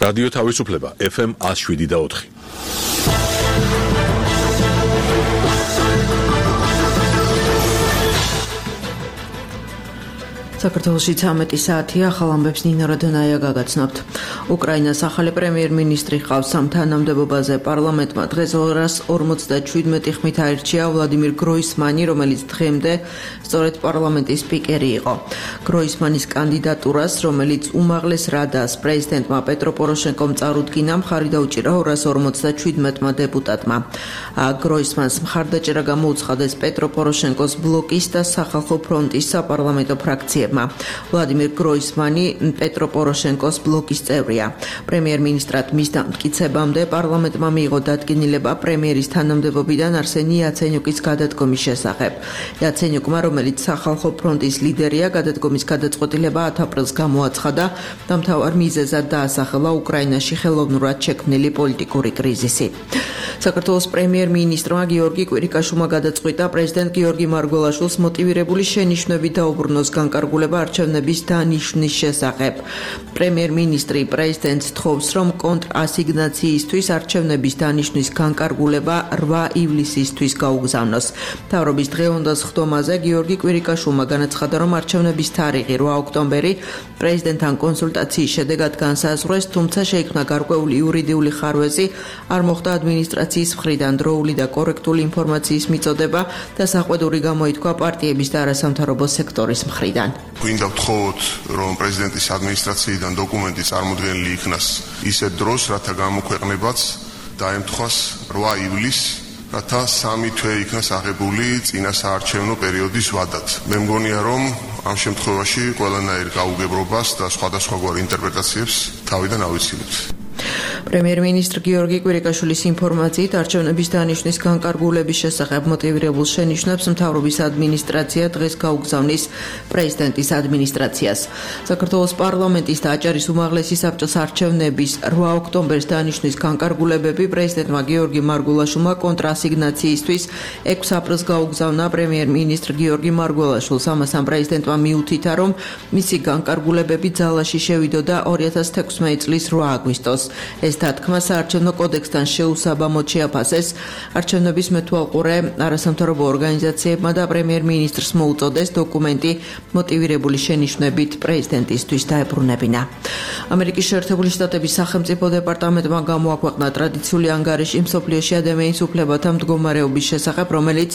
რადიო თავისუფლება FM 107.4. საქართველოში 13 საათია, ახალ ამბებს ნინო რადონაია გაგაცნობთ. უკრაინას ახალი პრემიერ-მინისტრი ჰყავს ამ თანამდებობაზე. პარლამენტმა დღეს 257 ხმით აირჩია ვლადიმირ გროისმანი, რომელიც დღემდე სწორედ პარლამენტის სპიკერი იყო. გროისმანის კანდიდატურას, რომელიც უმაღლეს რადას პრეზიდენტმა პეტრო პოროშენკომ წარუდგინა, მხარი დაუჭირა 257 დეპუტატმა. გროისმანს მხარდაჭერა გამოუცხადეს პეტრო პოროშენკოს ბლოკის და სახალხო ფრონტის საპარლამენტო ფრაქციებმა. ვლადიმირ გროისმანი პეტრო პოროშენკოს ბლოკის წევრია. პრემიერ-მინისტრად მის დამტკიცებამდე პარლამენტმა მიიღო დადგენილება პრემიერის თანამდებობიდან არსენი იაცენიუკის გადადგომის შესახებ. იაცენიუკმა, რომელიც სახალხო ფრონტის ლიდერია, გადადგომის გადაწყვეტილება 10 აპრილს გამოაცხადა და მთავარ მიზეზად დაასახელა უკრაინაში ხელოვნურად შექმნილი პოლიტიკური კრიზისი. საქართველოს პრემიერ-მინისტრმა გიორგი კვირიკაშვილმა გადაწყვიტა პრეზიდენტ გიორგი მარგველაშვილს მოტივირებული შენიშვნებით დაუბრუნოს განკარგულება არჩევნების დანიშვნის შესახებ. პრემიერ-მინისტრი პრეზიდენტს თხოვს, რომ კონტრასიგნაციისთვის არჩევნების დანიშვნის განკარგულება 8 ივლისისთვის გაუგზავნოს. მთავრობის დღევანდელ სხდომაზე გიორგი კვირიკაშვილმა განაცხადა, რომ არჩევნების თარიღი 8 ოქტომბერი პრეზიდენტთან კონსულტაციის შედეგად განსაზღვრეს, თუმცა შეიქმნა გარკვეული იურიდიული ხარვეზი, არ მოხდა ადმინისტრაციის მხრიდან დროული და კორექტული ინფორმაციის მიწოდება და საყვედური გამოითქვა პარტიების და არასამთავრობო სექტორის მხრიდან. გვინდა ვთხოვოთ, რომ პრეზიდენტის ადმინისტრაციიდან დოკუმენტი წარმოდგენილი იქნას ისეთ დროს, რათა გამოქვეყნებაც დაემთხვას 8 ივლისს, რათა 3 თვე იქნას აღებული წინა საარჩევნო პერიოდის ვადად. მე მგონია, რომ ამ შემთხვევაში ყველანაირ გაუგებრობას და სხვადასხვაგვარ ინტერპრეტაციებს თავიდან ავიცილებთ. პრემიერ-მინისტრ გიორგი კვირიკაშვილის ინფორმაციით არჩევნების დანიშვნის განკარგულების შესახებ მოტივირებულ შენიშვნებს მთავრობის ადმინისტრაცია დღეს გაუგზავნის პრეზიდენტის ადმინისტრაციას. საქართველოს პარლამენტის და აჭარის უმაღლესი საბჭოს არჩევნების 8 ოქტომბერს დანიშვნის განკარგულებები პრეზიდენტმა გიორგი მარგველაშვილმა კონტრასიგნაციისთვის 6 აპრილს გაუგზავნა პრემიერ-მინისტრ გიორგი მარგველაშვილს. ამასთან პრეზიდენტმა მიუთითა, რომ მისი განკარგულებები ძალაში შევიდოდა 2016 წლის 8 აგვისტოს. ეს დათქმა საარჩევნო კოდექსთან შეუსაბამოდ შეაფასეს. არჩევნების მეთვალყურე არასამთავრობო ორგანიზაციებმა და პრემიერ-მინისტრს მოუწოდეს დოკუმენტი მოტივირებული შენიშვნებით პრეზიდენტისთვის დაებრუნებინა. ამერიკის შეერთებული შტატების სახელმწიფო დეპარტამენტმა გამოაქვეყნა ტრადიციული ანგარიში მსოფლიოში ადამიანის უფლებათა მდგომარეობის შესახებ, რომელიც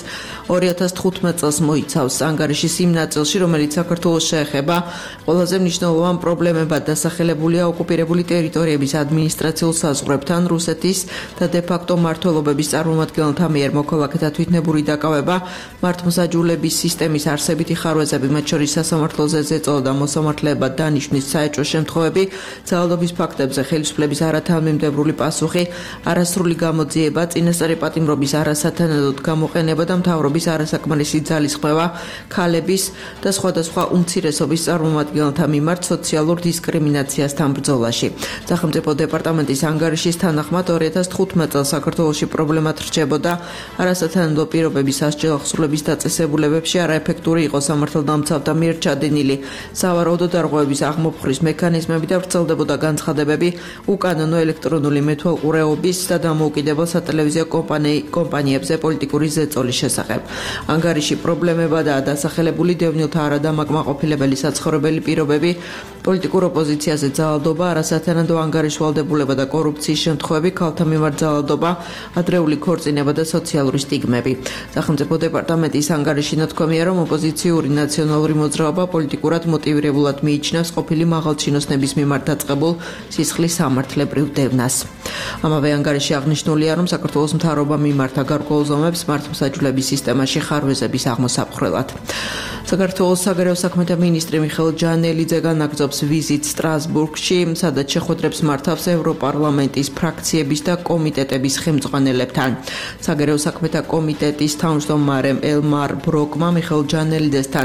2015 წელს მოიცავს. ანგარიშის იმ ნაწილში, რომელიც საქართველოს შეეხება, ყველაზე მნიშვნელოვან პრობლემებად დასახელებულია ოკუპირებული ტერიტორიების ადმინისტრაციულ საზღვრებთან რუსეთის და დე-ფაქტო მმართველობების წარმომადგენელთა მიერ მოქალაქეთა თვითნებური დაკავება, მართლმსაჯულების სისტემის არსებითი ხარვეზები, მათ შორის სასამართლოზე ზეწოლა და მოსამართლეება დანიშვნის საეჭვო შემთხვევები, ძალადობის ფაქტებზე ხელისუფლების არათანმიმდევრული პასუხი, არასრული გამოძიება, წინასწარი პატიმრობის არასათანადოდ გამოყენება და მთავრობის არასაკმარისი ძალისხმევა ქალების და სხვადასხვა უმცირესობის წარმომადგენელთა მიმართ სოციალურ დისკრიმინაციასთან ბრძოლაში. სახელმწიფო დეპარტამენტის ანგარიშის თანახმად 2015 წელს საქართველოში პრობლემად რჩებოდა არასათანადო პირობების ასჯელახსრულების დაწესებულებებში არაეფექტური იყო სამართალდამცავთა მიერ ჩადენილი სავარაუდო დარღვევების აღმოფხრის მექანიზმები და ვრცელდებოდა განცხადებები უკანონო ელექტრონული მეთვალყურეობის და დამოუკიდებელ სატელევიზიო კომპანიებზე პოლიტიკური ზეწოლის შესახებ. ანგარიში პრობლემებადაა დასახელებული დევნილთა არადამაკმაყოფილებელი საცხოვრებელი პირობები, პოლიტიკურ ოპოზიციაზე ძალადობა, არასათანადო ანგარიშვალდებულება და კორუფციის შემთხვევები, ქალთა მიმართ ძალადობა, ადრეული ქორწინება და სოციალური სტიგმები. სახელმწიფო დეპარტამენტის ანგარიში ნათქვამია, რომ ოპოზიციური ნაციონალური მოძრაობა პოლიტიკურად მოტივირებულად მიიჩნევს ყოფილი მაღალჩინოსნების მიმართ დაწყებულ სისხლის სამართლებრივ დევნას. ამავე ანგარიში აღნიშნულია, რომ საქართველოს მთავრობა მიმართა გარკვეულ ზომებს მართლმსაჯულების სისტემაში ხარვეზების აღმოსაყრელად. საქართველოს საგარეო საქმეთა მინისტრი მიხეილ ჯანელიძე განაგრძობს ვიზიტს სტრასბურგში, სადაც შეხვედრებს მართავს ევროპარლამენტის ფრაქციების და კომიტეტების ხელმძღვანელებთან. საგარეო საქმეთა კომიტეტის თავმჯდომარემ ელმარ ბროკმა მიხეილ ჯანელიძესთან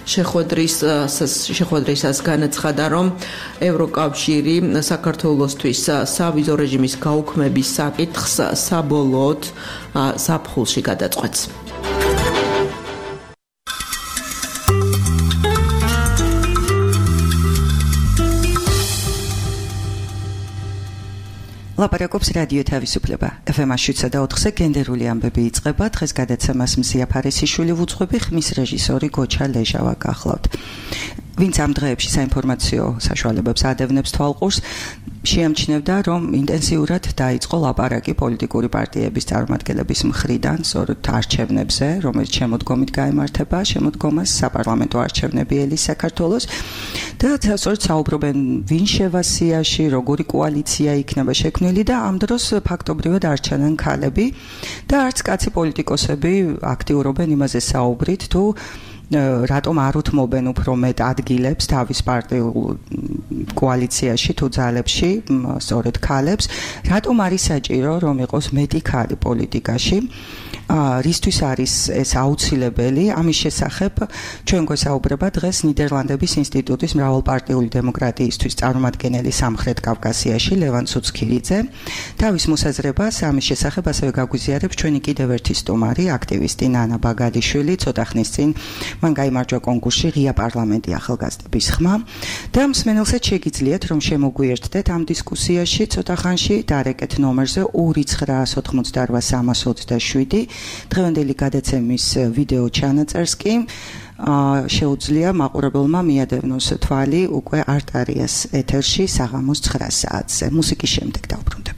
შეხვედრისას განაცხადა, რომ ევროკავშირი საქართველოსთვის სავიზო რეჟიმის გაუქმების საკითხს საბოლოოდ ზაფხულში გადაწყვეტს. ლაპარაკობს რადიო თავისუფლება. FM 7.4-ზე გენდერული ამბები იწყება. დღეს გადაცემას მზია ფარესიშვილი ვუძღვები, ხმის რეჟისორი გოჩა ლეჟავა გახლავთ. ვინც ამ დღეებში საინფორმაციო საშუალებებს ადევნებს თვალყურს, შეამჩნევდა, რომ ინტენსიურად დაიწყო ლაპარაკი პოლიტიკური პარტიების წარმომადგენლების მხრიდან სწორედ არჩევნებზე, რომელიც შემოდგომით გაემართება, შემოდგომას საპარლამენტო არჩევნები ელის საქართველოს და სწორედ საუბრობენ ვინ შევა სიაში, როგორი კოალიცია იქნება შექმნილი და ამ დროს ფაქტობრივად არჩევენ ქალები და არც კაცი პოლიტიკოსები აქტიურობენ იმაზე საუბრით, თუ რატომ არ უთმობენ უფრო მეტ ადგილებს თავის პარტიულ კოალიციაში თუ ძალებში, სწორედ ქალებს, რატომ არის საჭირო, რომ იყოს მეტი ქალი პოლიტიკაში, რისთვის არის ეს აუცილებელი, ამის შესახებ ჩვენ გვესაუბრება დღეს ნიდერლანდების ინსტიტუტის მრავალპარტიული დემოკრატიისთვის წარმომადგენელი სამხრეთ კავკასიაში ლევან ცუცქირიძე. თავის მოსაზრებას ამის შესახებ ასევე გაგვიზიარებს ჩვენი კიდევ ერთი სტუმარი, აქტივისტი ნანა ბაგალიშვილი, ცოტა ხნის წინ მან გაიმარჯვა კონკურსში ღია პარლამენტი ახალგაზრდების ხმა და მსმენელსაც შეგიძლიათ რომ შემოგვიერთდეთ ამ დისკუსიაში ცოტა ხანში დარეკეთ ნომერზე 2988327 დღევანდელი გადაცემის ვიდეო ჩანაწერს კი შეუძლია მაყურებელმა მიადევნოს თვალი უკვე არტარიას ეთერში საღამოს 9 საათზე. მუსიკის შემდეგ დავბრუნდებით.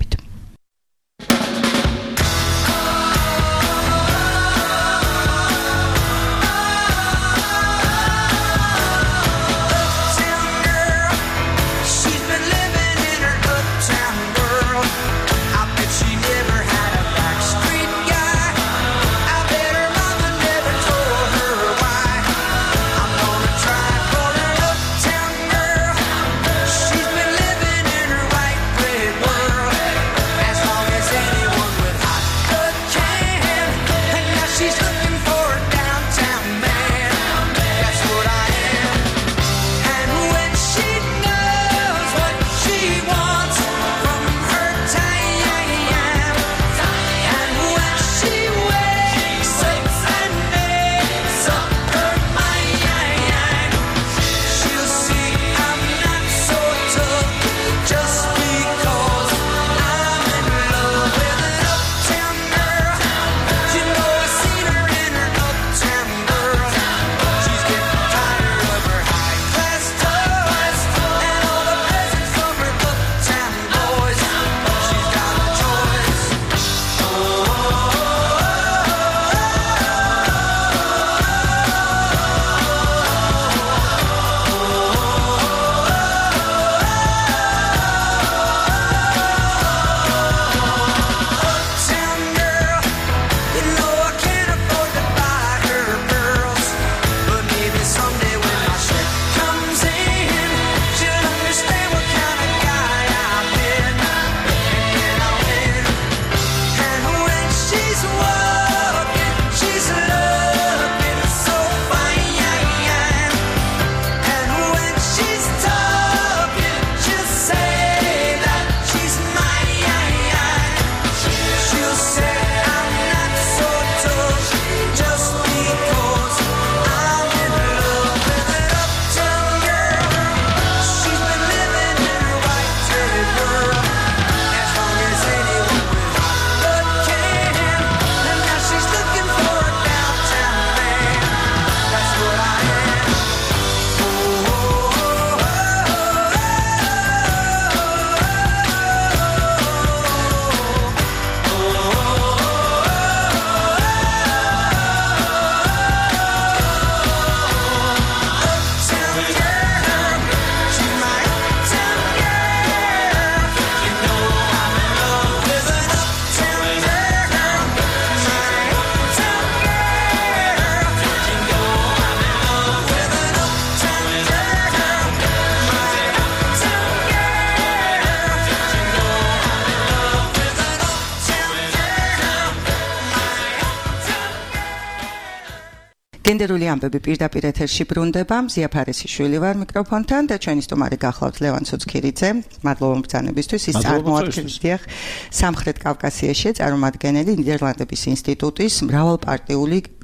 გენდერული ამბები პირდაპირ ეთერში ბრუნდება. მზია ფარესიშვილი ვარ მიკროფონთან და ჩვენი სტუმარი გახლავთ ლევან ცუცქირიძე. მადლობა ბრძანებისთვის. ის წარმოადგენს სამხრეთ კავკასიაში წარმომადგენელი ნიდერლანდების ინსტიტუტის მრავალპარტიული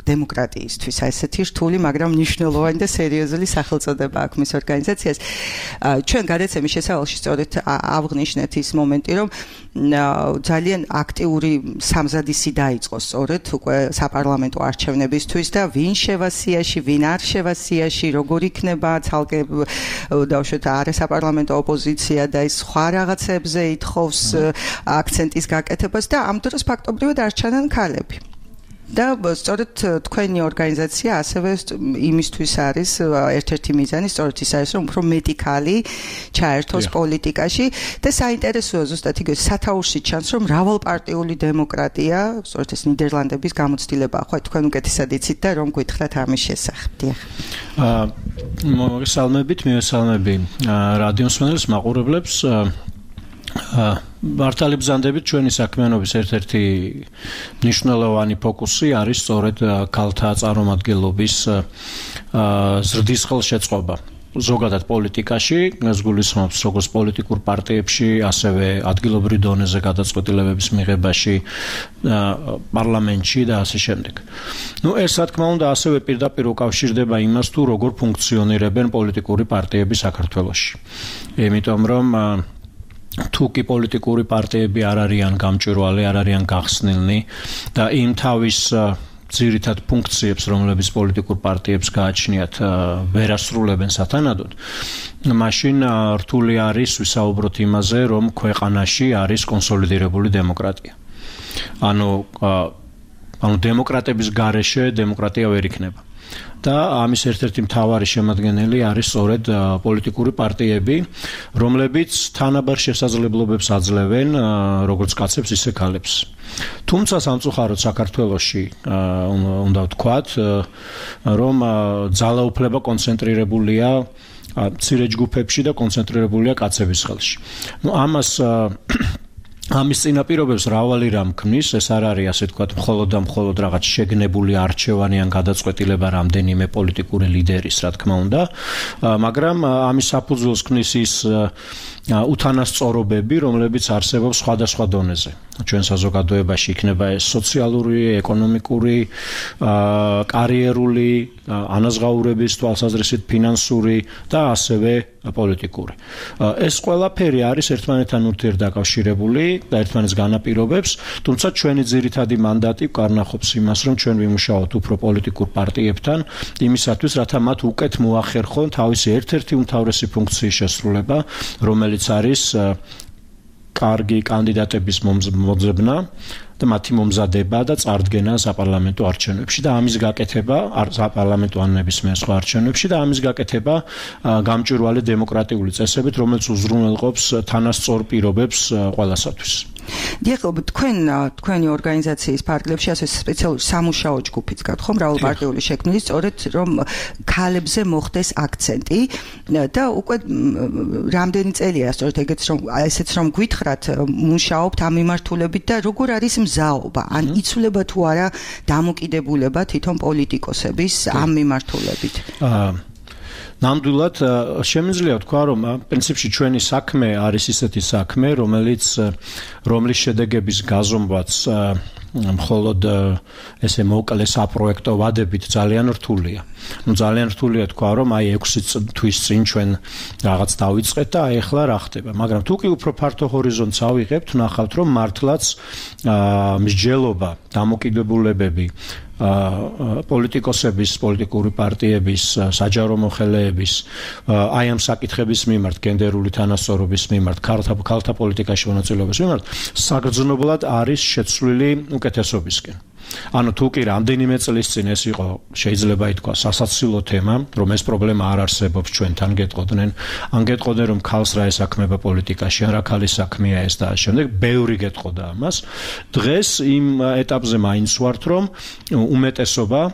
დემოკრატიისთვის ესეთი რთული, მაგრამ მნიშვნელოვანი და სერიოზული სახელწოდება აქვს მის ორგანიზაციას. ჩვენ გადაცემის შესავალში სწორედ ავღნიშნეთ ის მომენტი, რომ ძალიან აქტიური სამზადისი დაიწყო სწორედ უკვე საპარლამენტო არჩევნებისთვის და ვინ შევა სიაში, ვინ არ შევა სიაში, როგორ იქნება ცალკე დავუშვათ არასაპარლამენტო ოპოზიცია და ის სხვა რაღაცებზე ითხოვს აქცენტის გაკეთებას და ამ დროს ფაქტობრივად არ ჩანან ქალები. და სწორედ თქვენი ორგანიზაცია ასევე იმისთვის არის ერთ-ერთი მიზანი სწორედ ის არის რომ უფრო მეტი ქალი ჩაერთოს პოლიტიკაში და საინტერესოა ზუსტად იგივე სათაურში ჩანს რომ მრავალპარტიული დემოკრატია სწორედ ეს ნიდერლანდების გამოცდილებაა ხო თქვენ უკეთესად იცით და რომ გითხრათ ამის შესახებ დიახ მოგესალმებით მივესალმები რადიო მსმენელს მაყურებლებს მართალი ბრძანდებით ჩვენი საქმიანობის ერთ-ერთი მნიშვნელოვანი ფოკუსი არის სწორედ ქალთა წარმომადგენლობის ზრდის ხელშეწყობა ზოგადად პოლიტიკაში, ეს გულისხმობს როგორც პოლიტიკურ პარტიებში, ასევე ადგილობრივ დონეზე გადაწყვეტილებების მიღებაში, პარლამენტში და ასე შემდეგ. ეს რა თქმა უნდა ასევე პირდაპირ უკავშირდება იმას თუ როგორ ფუნქციონირებენ პოლიტიკური პარტიები საქართველოში. იმიტომ რომ თუ კი პოლიტიკური პარტიები არ არიან გამჭვირვალე, არ არიან გახსნილნი და იმ თავის ძირითად ფუნქციებს, რომლებიც პოლიტიკურ პარტიებს გააჩნიათ, ვერ ასრულებენ სათანადოდ, მაშინ რთული არის ვისაუბროთ იმაზე, რომ ქვეყანაში არის კონსოლიდირებული დემოკრატია. ანუ დემოკრატების გარეშე დემოკრატია ვერ იქნება. და ამის ერთ-ერთი მთავარი შემადგენელი არის სწორედ პოლიტიკური პარტიები, რომლებიც თანაბარ შესაძლებლობებს აძლევენ როგორც კაცებს, ისე ქალებს. თუმცა სამწუხაროდ საქართველოში უნდა ვთქვათ, რომ ძალაუფლება კონცენტრირებულია მცირე ჯგუფებში და კონცენტრირებულია კაცების ხელში. ამის წინაპირობებს მრავალი რამ ქმნის, ეს არ არის ასე ვთქვათ, მხოლოდ რაღაც შეგნებული არჩევანი ან გადაწყვეტილება რამდენიმე პოლიტიკური ლიდერის, რა თქმა უნდა, მაგრამ ამის საფუძველს ქმნის ის უთანასწორობები, რომლებიც არსებობს სხვადასხვა დონეზე. ჩვენ საზოგადოებაში იქნება ეს სოციალური, ეკონომიკური, კარიერული, ანაზღაურების თვალსაზრისით ფინანსური და ასევე პოლიტიკური. ეს ყველაფერი არის ერთმანეთთან ურთიერთდაკავშირებული და ერთმანეთს განაპირობებს, თუმცა ჩვენი ძირითადი მანდატი ვკარნახობს იმას, რომ ჩვენ ვიმუშაოთ უფრო პოლიტიკურ პარტიებთან, იმისათვის, რათა მათ უკეთ მოახერხონ თავისი ერთ-ერთი უმთავრესი ფუნქციის შესრულება, რომელიც არის კარგი კანდიდატების მოძებნა და მათი მომზადება და წარდგენა საპარლამენტო არჩევნებში და ამის გაკეთება საპარლამენტო ან ნებისმიერ სხვა არჩევნებში და ამის გაკეთება გამჭვირვალე დემოკრატიული წესებით, რომელიც უზრუნველყოფს თანასწორ პირობებს ყველასათვის. დიახ, თქვენი ორგანიზაციის ფარგლებში ასე სპეციალური სამუშაო ჯგუფიც გაქვთ, ხო, მრავალპარტიული შექმნილი, სწორედ რომ ქალებზე მოხდეს აქცენტი და უკვე რამდენი წელია სწორედ ესეც რომ გითხრათ, მუშაობთ ამ მიმართულებით და როგორ არის მზაობა, ან იცვლება თუ არა დამოკიდებულება თვითონ პოლიტიკოსების ამ მიმართულებით? ნამდვილად შემიძლია ვთქვა, რომ პრინციპში ჩვენი საქმე არის ისეთი საქმე, რომლის შედეგების გაზომვაც მხოლოდ ესე მოკლე საპროექტო ვადებით ძალიან რთულია. ძალიან რთულია თქვა, რომ 6 თვის წინ ჩვენ რაღაც დავიწყეთ და ახლა რა ხდება. მაგრამ თუ კი უფრო ფართო ჰორიზონტს ავიღებთ, ნახავთ, რომ მართლაც მსჯელობა, დამოკიდებულებები პოლიტიკოსების, პოლიტიკური პარტიების, საჯარო მოხელეების, აი ამ საკითხების მიმართ, გენდერული თანასწორობის მიმართ, ქალთა პოლიტიკაში მონაწილეობის მიმართ, საგრძნობლად არის შეცვლილი უკეთესობისკენ. ანუ თუ კი რამდენიმე წლის წინ ეს იყო, შეიძლება ითქვა, სასაცილო თემა, რომ ეს პრობლემა არ არსებობს ჩვენთან გეტყოდნენ, ან გეტყოდნენ, რომ ქალს რა ესაქმება პოლიტიკაში, ან რა ქალის საქმეა ეს და შემდეგ, ბევრი გეტყოდა ამას. დღეს იმ ეტაპზე მაინც ვართ, რომ უმეტესობა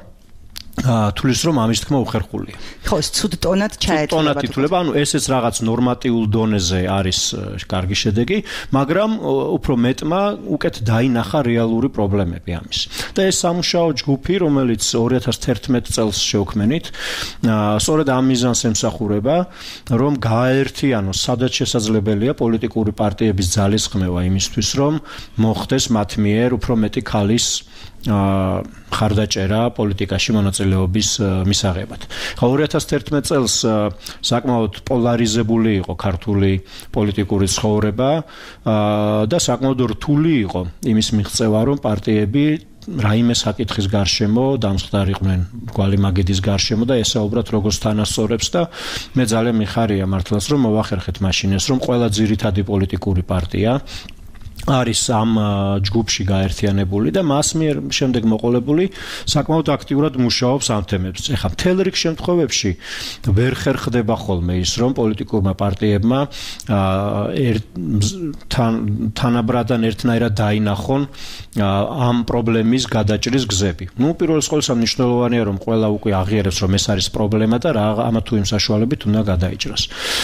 თulis რომ ამის თქმა უხერხულია. ხო, ცუდ ტონად ჩაეწევა. ტონად ითვლება, ანუ ესეც რაღაც ნორმატიულ დონეზე არის კარგი შედეგი, მაგრამ უფრო მეტმა უკეთ დაინახა რეალური პრობლემები ამის. და ეს სამუშაო ჯგუფი, რომელიც 2011 წელს შევქმნით, სწორედ ამ მიზანს ემსახურება, რომ გააერთიანოს სადაც შესაძლებელია პოლიტიკური პარტიების ძალისხმევა იმისთვის, რომ მოხდეს მათ მიერ უფრო მეტი ქალის ხარდაჭერა პოლიტიკაში მონაწილეობის მისაღებად. 2011 წელს საკმაოდ პოლარიზებული იყო ქართული პოლიტიკური ცხოვრება და საკმაოდ რთული იყო იმის მიღწევა, რომ პარტიები რაიმე საკითხის გარშემო დამსხდარიყვნენ გვალი მაგიდის გარშემო და ესაუბრათ როგორც თანასწორებს და მე ძალიან მიხარია მართლაც რომ მოვახერხეთ მაშინ ეს რომ ყველა ძირითადი პოლიტიკური პარტია არის ამ ჯგუფში გაერთიანებული და მას მიერ შემდეგ მოყოლებული საკმაოდ აქტიურად მუშაობს ამ თემებს. ეხლა მთელ რიგ შემთხვევებში ვერ ხერხდება ხოლმე ის რომ პოლიტიკურმა პარტიებმა თანაბრადან ერთნაირად დაინახონ ამ პრობლემის გადაჭრის გზები. პირველ ყოვლისა მნიშვნელოვანია რომ ყველა უკვე აღიარებს რომ ეს არის პრობლემა და რა ამა თუ იმ საშუალებით უნდა გადაიჭრას.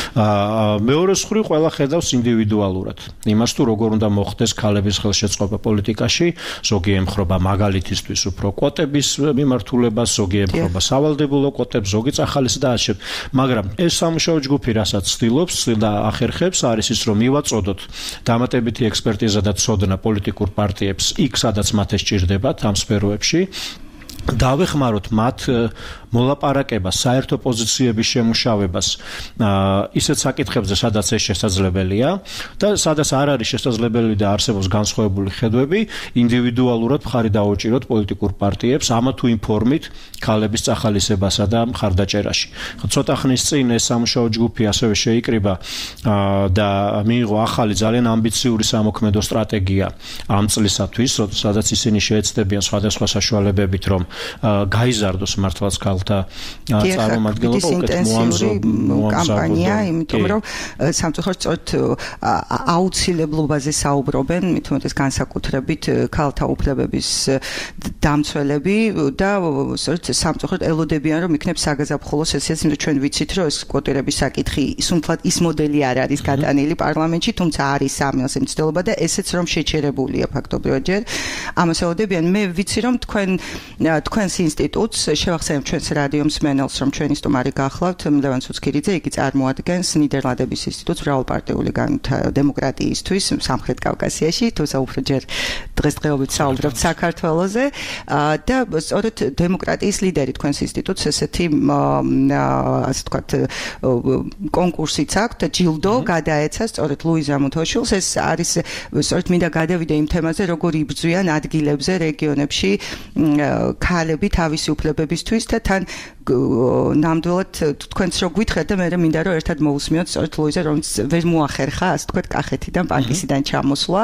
მეორე მხრივ ყველა ხედავს ინდივიდუალურად იმას თუ როგორ უნდა ხდეს ქალების ხელშეწყობა პოლიტიკაში, ზოგი ემხრობა მაგალითისთვის უფრო კვოტების მიმართულებას, ზოგი ემხრობა სავალდებულო კვოტებს, ზოგი წახალის და ასე. მაგრამ ეს სამუშაო ჯგუფი რასაც ცდილობს და ახერხებს არის ის რომ მივაწოდოთ დამატებითი ექსპერტიზა და ცოდნა პოლიტიკურ პარტიებს იქ სადაც მათ ესჭირდებათ ამ სფეროებში დავეხმაროთ მათ მოლაპარაკებას, საერთო პოზიციების შემუშავებას ისეთ საკითხებზე, სადაც ეს შესაძლებელია და სადაც არ არის შესაძლებელი და არსებობს განსხვავებული ხედვები, ინდივიდუალურად მხარი დაუჭიროთ პოლიტიკურ პარტიებს ამა თუ იმ ფორმით ქალების წახალისებასა და მხარდაჭერაში. ცოტა ხნის წინ ეს სამუშაო ჯგუფი ასევე შეიკრიბა და მიიღო ახალი ძალიან ამბიციური სამოქმედო სტრატეგია ამ წლისათვის, სადაც ისინი შეეცდებიან სხვადასხვა საშუალებებით რომ გაიზარდოს მართლაც ქალთა წარმომადგენლობა უკეთ კამპანია, იმიტომ რომ სამწუხაროდ სწორედ აუცილებლობაზე საუბრობენ, მით უმეტეს განსაკუთრებით ქალთა უფლებების დამცველები და სწორედ სამწუხაროდ ელოდებიან რომ იქნებ საგაზაფხულო სესიაც, იმიტომ ჩვენ ვიცით რომ ეს კვოტირების საკითხი სულფად ის მოდელი არ არის გადანილი პარლამენტში, თუმცა არის სამილს მცდელობა და ესეც რომ შეჩერებულია ფაქტობრივად ჯერ ამას ელოდებიან. მე ვიცი რომ თქვენს ინსტიტუტს შევახსენებ ჩვენს რადიო მსმენელს რომ ჩვენი სტუმარი გახლავთ ლევან ცუცქირიძე, იგი წარმოადგენს ნიდერლანდების ინსტიტუტს მრავალპარტიული დემოკრატიისთვის სამხრეთ კავკასიაში, თუმცა უფრო ჯერ დღესდღეობით საუბრობთ საქართველოზე და სწორედ დემოკრატიის ლიდერი თქვენს ინსტიტუტს ესეთი ასე ვთქვათ კონკურსიც აქვს და ჯილდო გადაეცა სწორედ ლუიზა მუთოშვილს. ეს არის სწორედ მინდა გადავიდე იმ თემაზე, როგორ იბრძვიან ადგილებზე, რეგიონებში ქალები თავისი უფლებებისთვის და თან ნამდვილად თქვენც რო გვითხრათ და მე მინდა რომ ერთად მოусმინოთ სწორედ ლუიზა რომელიც ვერ მოახერხა ასე თქვათ კახეთიდან პანკისიდან ჩამოსვლა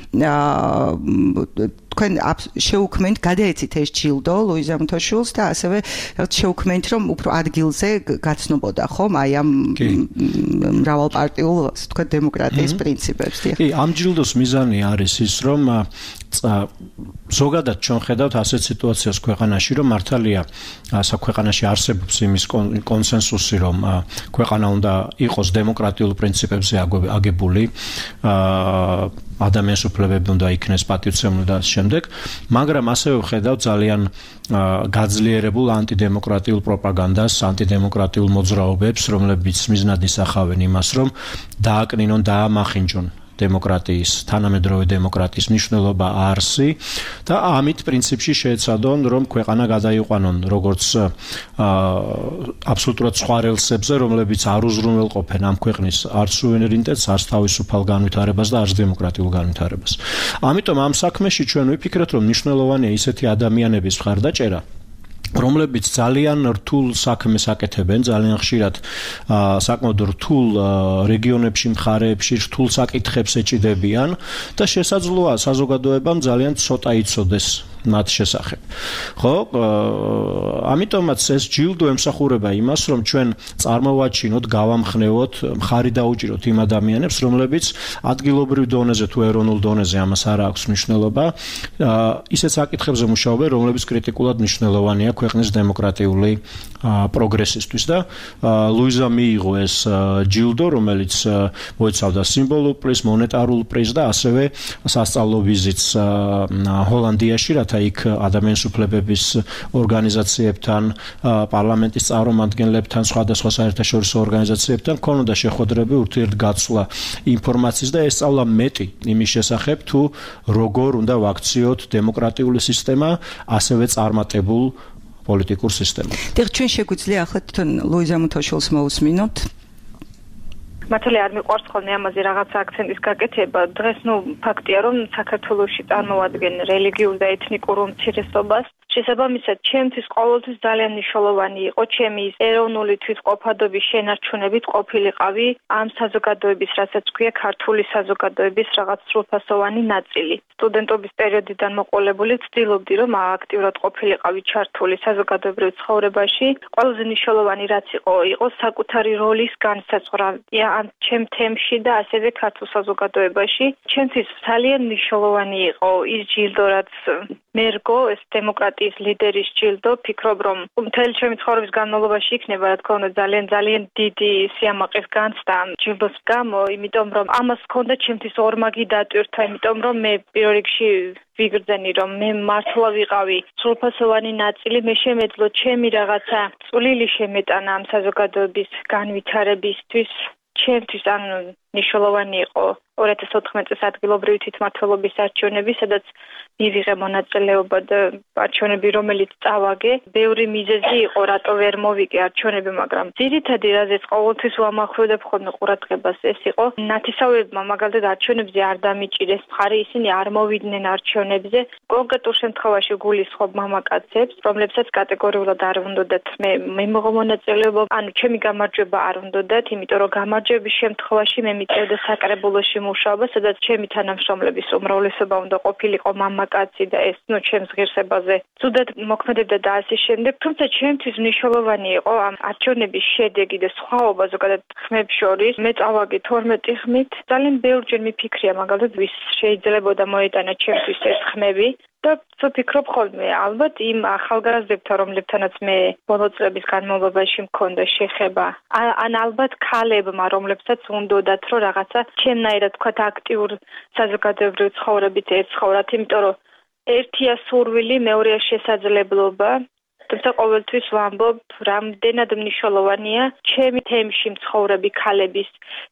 თქვენ შეუქმნით გადაეცით ეს ჯილდო ლუიზა მუთოშვილს და ასევე შეუქმნით რომ უფრო ადგილზე გაცნობოდა ხომ აი ამ მრავალპარტიულ ასე თქვათ დემოკრატიის პრინციპებს. კი, ამ ჯილდოს მიზანი არის ის რომ ზოგადად ჩვენ ხედავთ ასეთ სიტუაციას ქვეყანაში, რომ მართალია საქვეყანაში არსებობს იმის კონსენსუსი, რომ ქვეყანა უნდა იყოს დემოკრატიულ პრინციპებზე აგებული, ადამიანის უფლებები უნდა იქნეს პატივცემული და შემდეგ, მაგრამ ასევე ვხედავთ ძალიან გაძლიერებულ ანტიდემოკრატიულ პროპაგანდას, ანტიდემოკრატიულ მოძრაობებს, რომლებიც მიზნად ისახავენ იმას, რომ დააკნინონ, დაამახინჯონ დემოკრატიის, თანამედროვე დემოკრატიის მნიშვნელობა არსი და ამით პრინციპში შეეცადონ, რომ ქვეყანა გადაიყვანონ როგორც აბსოლუტურად სხვა რელსებზე, რომლებიც არ უზრუნველყოფენ ამ ქვეყნის არც სუვერენიტეტს, არც თავისუფალ განვითარებას და არც დემოკრატიულ განვითარებას. ამიტომ ამ საქმეში ჩვენ ვიფიქრეთ, რომ მნიშვნელოვანია ისეთი ადამიანების მხარდაჭერა, რომლებიც ძალიან რთულ საქმეს აკეთებენ, ძალიან ხშირად საკმაოდ რთულ რეგიონებში, მხარეებში რთულ საკითხებს ეჭიდებიან და შესაძლოა საზოგადოებამ ძალიან ცოტა იცოდეს მათ შესახებ. ხო, ამიტომაც ეს ჯილდო ემსახურება იმას, რომ ჩვენ წარმოვაჩინოთ, გავამხნევოთ, მხარი დაუჭიროთ იმ ადამიანებს, რომლებიც ადგილობრივ დონეზე თუ ეროვნულ დონეზე ამას არ აქვს მნიშვნელობა, ისეთ საკითხებზე მუშაობენ, რომლებიც კრიტიკულად მნიშვნელოვანია ქვეყნის დემოკრატიული პროგრესისთვის და ლუიზა მიიღო ეს ჯილდო, რომელიც მოიცავდა სიმბოლურ პრიზს, მონეტარულ პრიზს და ასევე სასწავლო ვიზიტს ჰოლანდიაში, რათა იქ ადამიანის უფლებების ორგანიზაციებთან, პარლამენტის წარმომადგენლებთან, სხვადასხვა საერთაშორისო ორგანიზაციებთან ქონოდა შეხვედრები, ურთიერთგაცვლა ინფორმაციის და ესწავლა მეტი იმის შესახებ, თუ როგორ უნდა ვაქციოთ დემოკრატიული სისტემა, ასევე წარმატებულ პოლიტიკურ სისტემას. დიახ, ჩვენ შეგვიძლია ახლა თვითონ ლუიზა მუთაშვილს მოусმინოთ. მართალია არ მიყვარს ხოლმე ამაზე რაღაცა აქცენტის გაკეთება. დღეს ფაქტია, რომ საქართველოში წარმოადგენენ რელიგიურ და ეთნიკურ უმცირესობას. შესაბამისად, ჩემთვის ყოველთვის ძალიან მნიშვნელოვანი იყო ჩემი ეროვნული თვითყოფადობის შენარჩუნებით ყოფილიყავი ამ საზოგადოების, რასაც ქვია ქართული საზოგადოების რაღაც სრულფასოვანი ნაწილი. სტუდენტობის პერიოდიდან მოყოლებული ვცდილობდი, რომ აქტიურად ყოფილიყავი ჩართული საზოგადოებრივ ცხოვრებაში. ყველაზე მნიშვნელოვანი რაც იყო საკუთარი როლის განსაზღვრა ამ ჩემ თემში და ასევე ქართულ საზოგადოებაში. ჩემთვის ძალიან მნიშვნელოვანი იყო ის ჯილდო, რაც მერგო ეს დემოკრატიის ლიდერის ჯილდო. ფიქრობ, რომ მთელი ჩემი ცხოვრების განმავლობაში იქნება, რა თქმა უნდა, ძალიან დიდი სიამაყის განცდა ამ ჯილდოს გამო, იმიტომ რომ ამას ჰქონდა ჩემთვის ორმაგი დატვირთვა, იმიტომ რომ მე პირველ რიგში ვიგრძენი, რომ მე მართლა ვიყავი სრულფასოვანი ნაწილი, მე შემეძლო ჩემი რაღაცა წვლილი შემეტანა ამ საზოგადოების განვითარებისთვის. ჩემთვის მნიშვნელოვანი იყო 2014 წლის ადგილობრივი თვითმმართველობის არჩევნები, სადაც მივიღე მონაწილეობა და არჩევნები, რომელიც წავაგე. ბევრი მიზეზი იყო, რატო ვერ მოვიგე არჩევნები, მაგრამ ძირითადი რაზეც ყოველთვის ვამახვილებ ხოლმე ყურადღებას, ეს იყო ნათესავებმა მაგალითად არჩევნებზე არ დამიჭირეს მხარი, ისინი არ მოვიდნენ არჩევნებზე. კონკრეტულ შემთხვევაში გულისხმობ მამაკაცებს, რომლებსაც კატეგორიულად არ უნდათ მე მივიღო მონაწილეობა, ჩემი გამარჯვება არ უნდათ, იმიტომ რომ გამარჯვების შემთხვევაში მე მიწევდა საკრებულოში მუშაობა, სადაც ჩემი თანამშრომლების უმრავლესობა უნდა ყოფილიყო მამაკაცი და ეს ჩემს ღირსებაზე ცუდად მოქმედებდა და ასე შემდეგ. თუმცა ჩემთვის მნიშვნელოვანი იყო ამ არჩევნების შედეგი და სხვაობა ზოგადად ხმებს შორის. მე წავაგე 12 ხმით. ძალიან ბევრჯერ მიფიქრია მაგალითად ვის შეიძლებოდა მოეტანა ჩემთვის ეს ხმები. და ვფიქრობ ხოლმე, ალბათ იმ ახალგაზრდებთან, რომლებთანაც მე ბოლო წლების განმავლობაში მქონდა შეხება, ან ალბათ ქალებმა, რომლებსაც უნდათ, რომ რაღაცა ჩემნაირად თქვა აქტიურ საზოგადოებრივ ცხოვრებით ეცხოვრათ, იმიტომ რომ ერთია სურვილი, მეორეა შესაძლებლობა. თუმცა ყოველთვის ვამბობ, რამდენად მნიშვნელოვანია ჩემი თემში მცხოვრები ქალების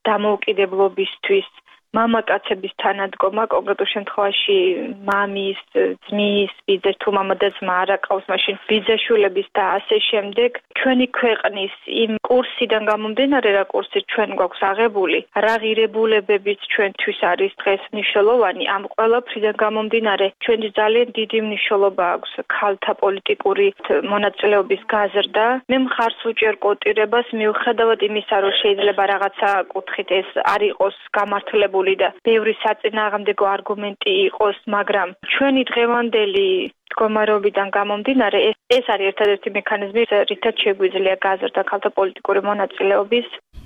დამოუკიდებლობისთვის. მამაკაცების თანადგომა, კონკრეტულ შემთხვევაში მამის, ძმის, ბიძის თუ მამა და ძმა არ აკავს, მაშინ ბიძაშვილების და ასე შემდეგ. ჩვენი ქვეყნის იმ კურსიდან გამომდინარე, რა კურსი ჩვენ გვაქვს აღებული, რა ღირებულებებიც ჩვენთვის არის დღეს მნიშვნელოვანი, ამ ყველაფრიდან გამომდინარე, ჩვენთვის ძალიან დიდი მნიშვნელობა აქვს ქალთა პოლიტიკური მონაწილეობის გაზრდა. მე მხარს უჭერ კოტირებას, მიუხედავად იმისა, რომ შეიძლება რაღაცა კუთხით ეს არ იყოს გამართლებული და ბევრი საწინააღმდეგო არგუმენტი იყოს, მაგრამ ჩვენი დღევანდელი მდგომარეობიდან გამომდინარე ეს არის ერთადერთი მექანიზმი, რითაც შეგვიძლია გაზრდა ქალთა პოლიტიკური მონაწილეობის.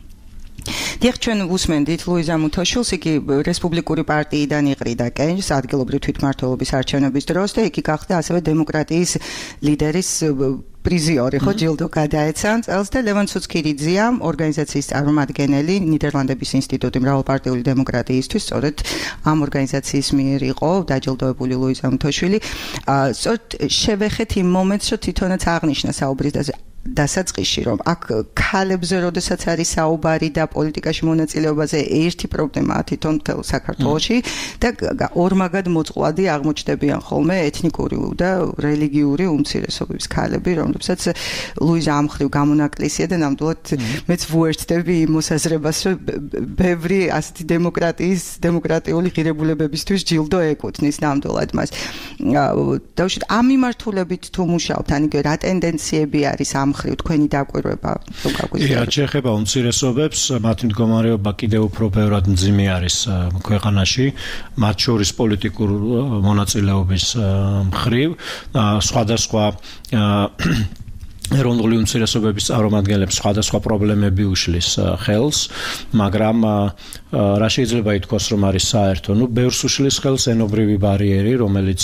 დიახ, ჩვენ უსმენდით ლუიზა მუთაშვილს, იგი რესპუბლიკური პარტიიდან იყრიდა კენჭს ადგილობრივი თვითმმართველობის არჩევნების დროს და იგი გახდა ასევე დემოკრატიის ლიდერის პრიზიორი, ხო, ჯილდო გადაეცა წელს და ლევან ცუცქირიძია, ორგანიზაციის წარმომადგენელი, ნიდერლანდების ინსტიტუტი მრავალპარტიული დემოკრატიისთვის, სწორედ ამ ორგანიზაციის მიერ იყო დაჯილდოებული ლუიზა მუთაშვილი. სწორედ შევეხეთ იმ მომენტს, რომ თვითონაც აღნიშნა საუბრის დასაწყისში, რომ აქ ქალებზე როდესაც არის საუბარი და პოლიტიკაში მონაწილეობაზე ერთი პრობლემაა თვითონ მთელ საქართველოში და ორმაგად მოწყვლადი აღმოჩნდებიან ხოლმე ეთნიკური და რელიგიური უმცირესობების ქალები, რომლებსაც ლუიზა ამხრივ გამონაკლისია და ნამდვილად მეც ვუერთდები იმ მოსაზრებას, რომ ბევრი ასეთი დემოკრატიული ღირებულებებისთვის ჯილდო ეკუთვნის ნამდვილად მას. დავუშვით ამ მიმართულებით თუ მუშაობთ, ან იგივე რა ტენდენციები არის ამ მხრივ თქვენი დაკვირვება თუ გაგვიზიაროთ? შეეხება უმცირესობებს, მათი მდგომარეობა კიდევ უფრო ბევრად მძიმე არის ქვეყანაში, მათ შორის პოლიტიკურ მონაწილეობის მხრივ, სხვადასხვა ეროვნული უმცირესობების წარმომადგენლებს სხვადასხვა პრობლემები უშლის ხელს, მაგრამ რა შეიძლება ითქვას, რომ არის საერთო? ბევრს უშლის ხელს ენობრივი ბარიერი, რომელიც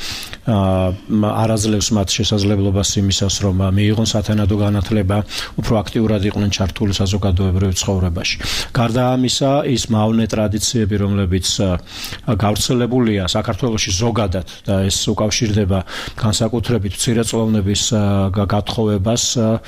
არაძლევს მათ შესაძლებლობას იმისას, რომ მიიღონ სათანადო განათლება, უფრო აქტიურად იყვნენ ჩართული საზოგადოებრივ ცხოვრებაში. გარდა ამისა, ის მავნე ტრადიციები, რომლებიც გავრცელებულია საქართველოში ზოგადად და ეს უკავშირდება განსაკუთრებით მცირეწლოვნების გათხოვებას,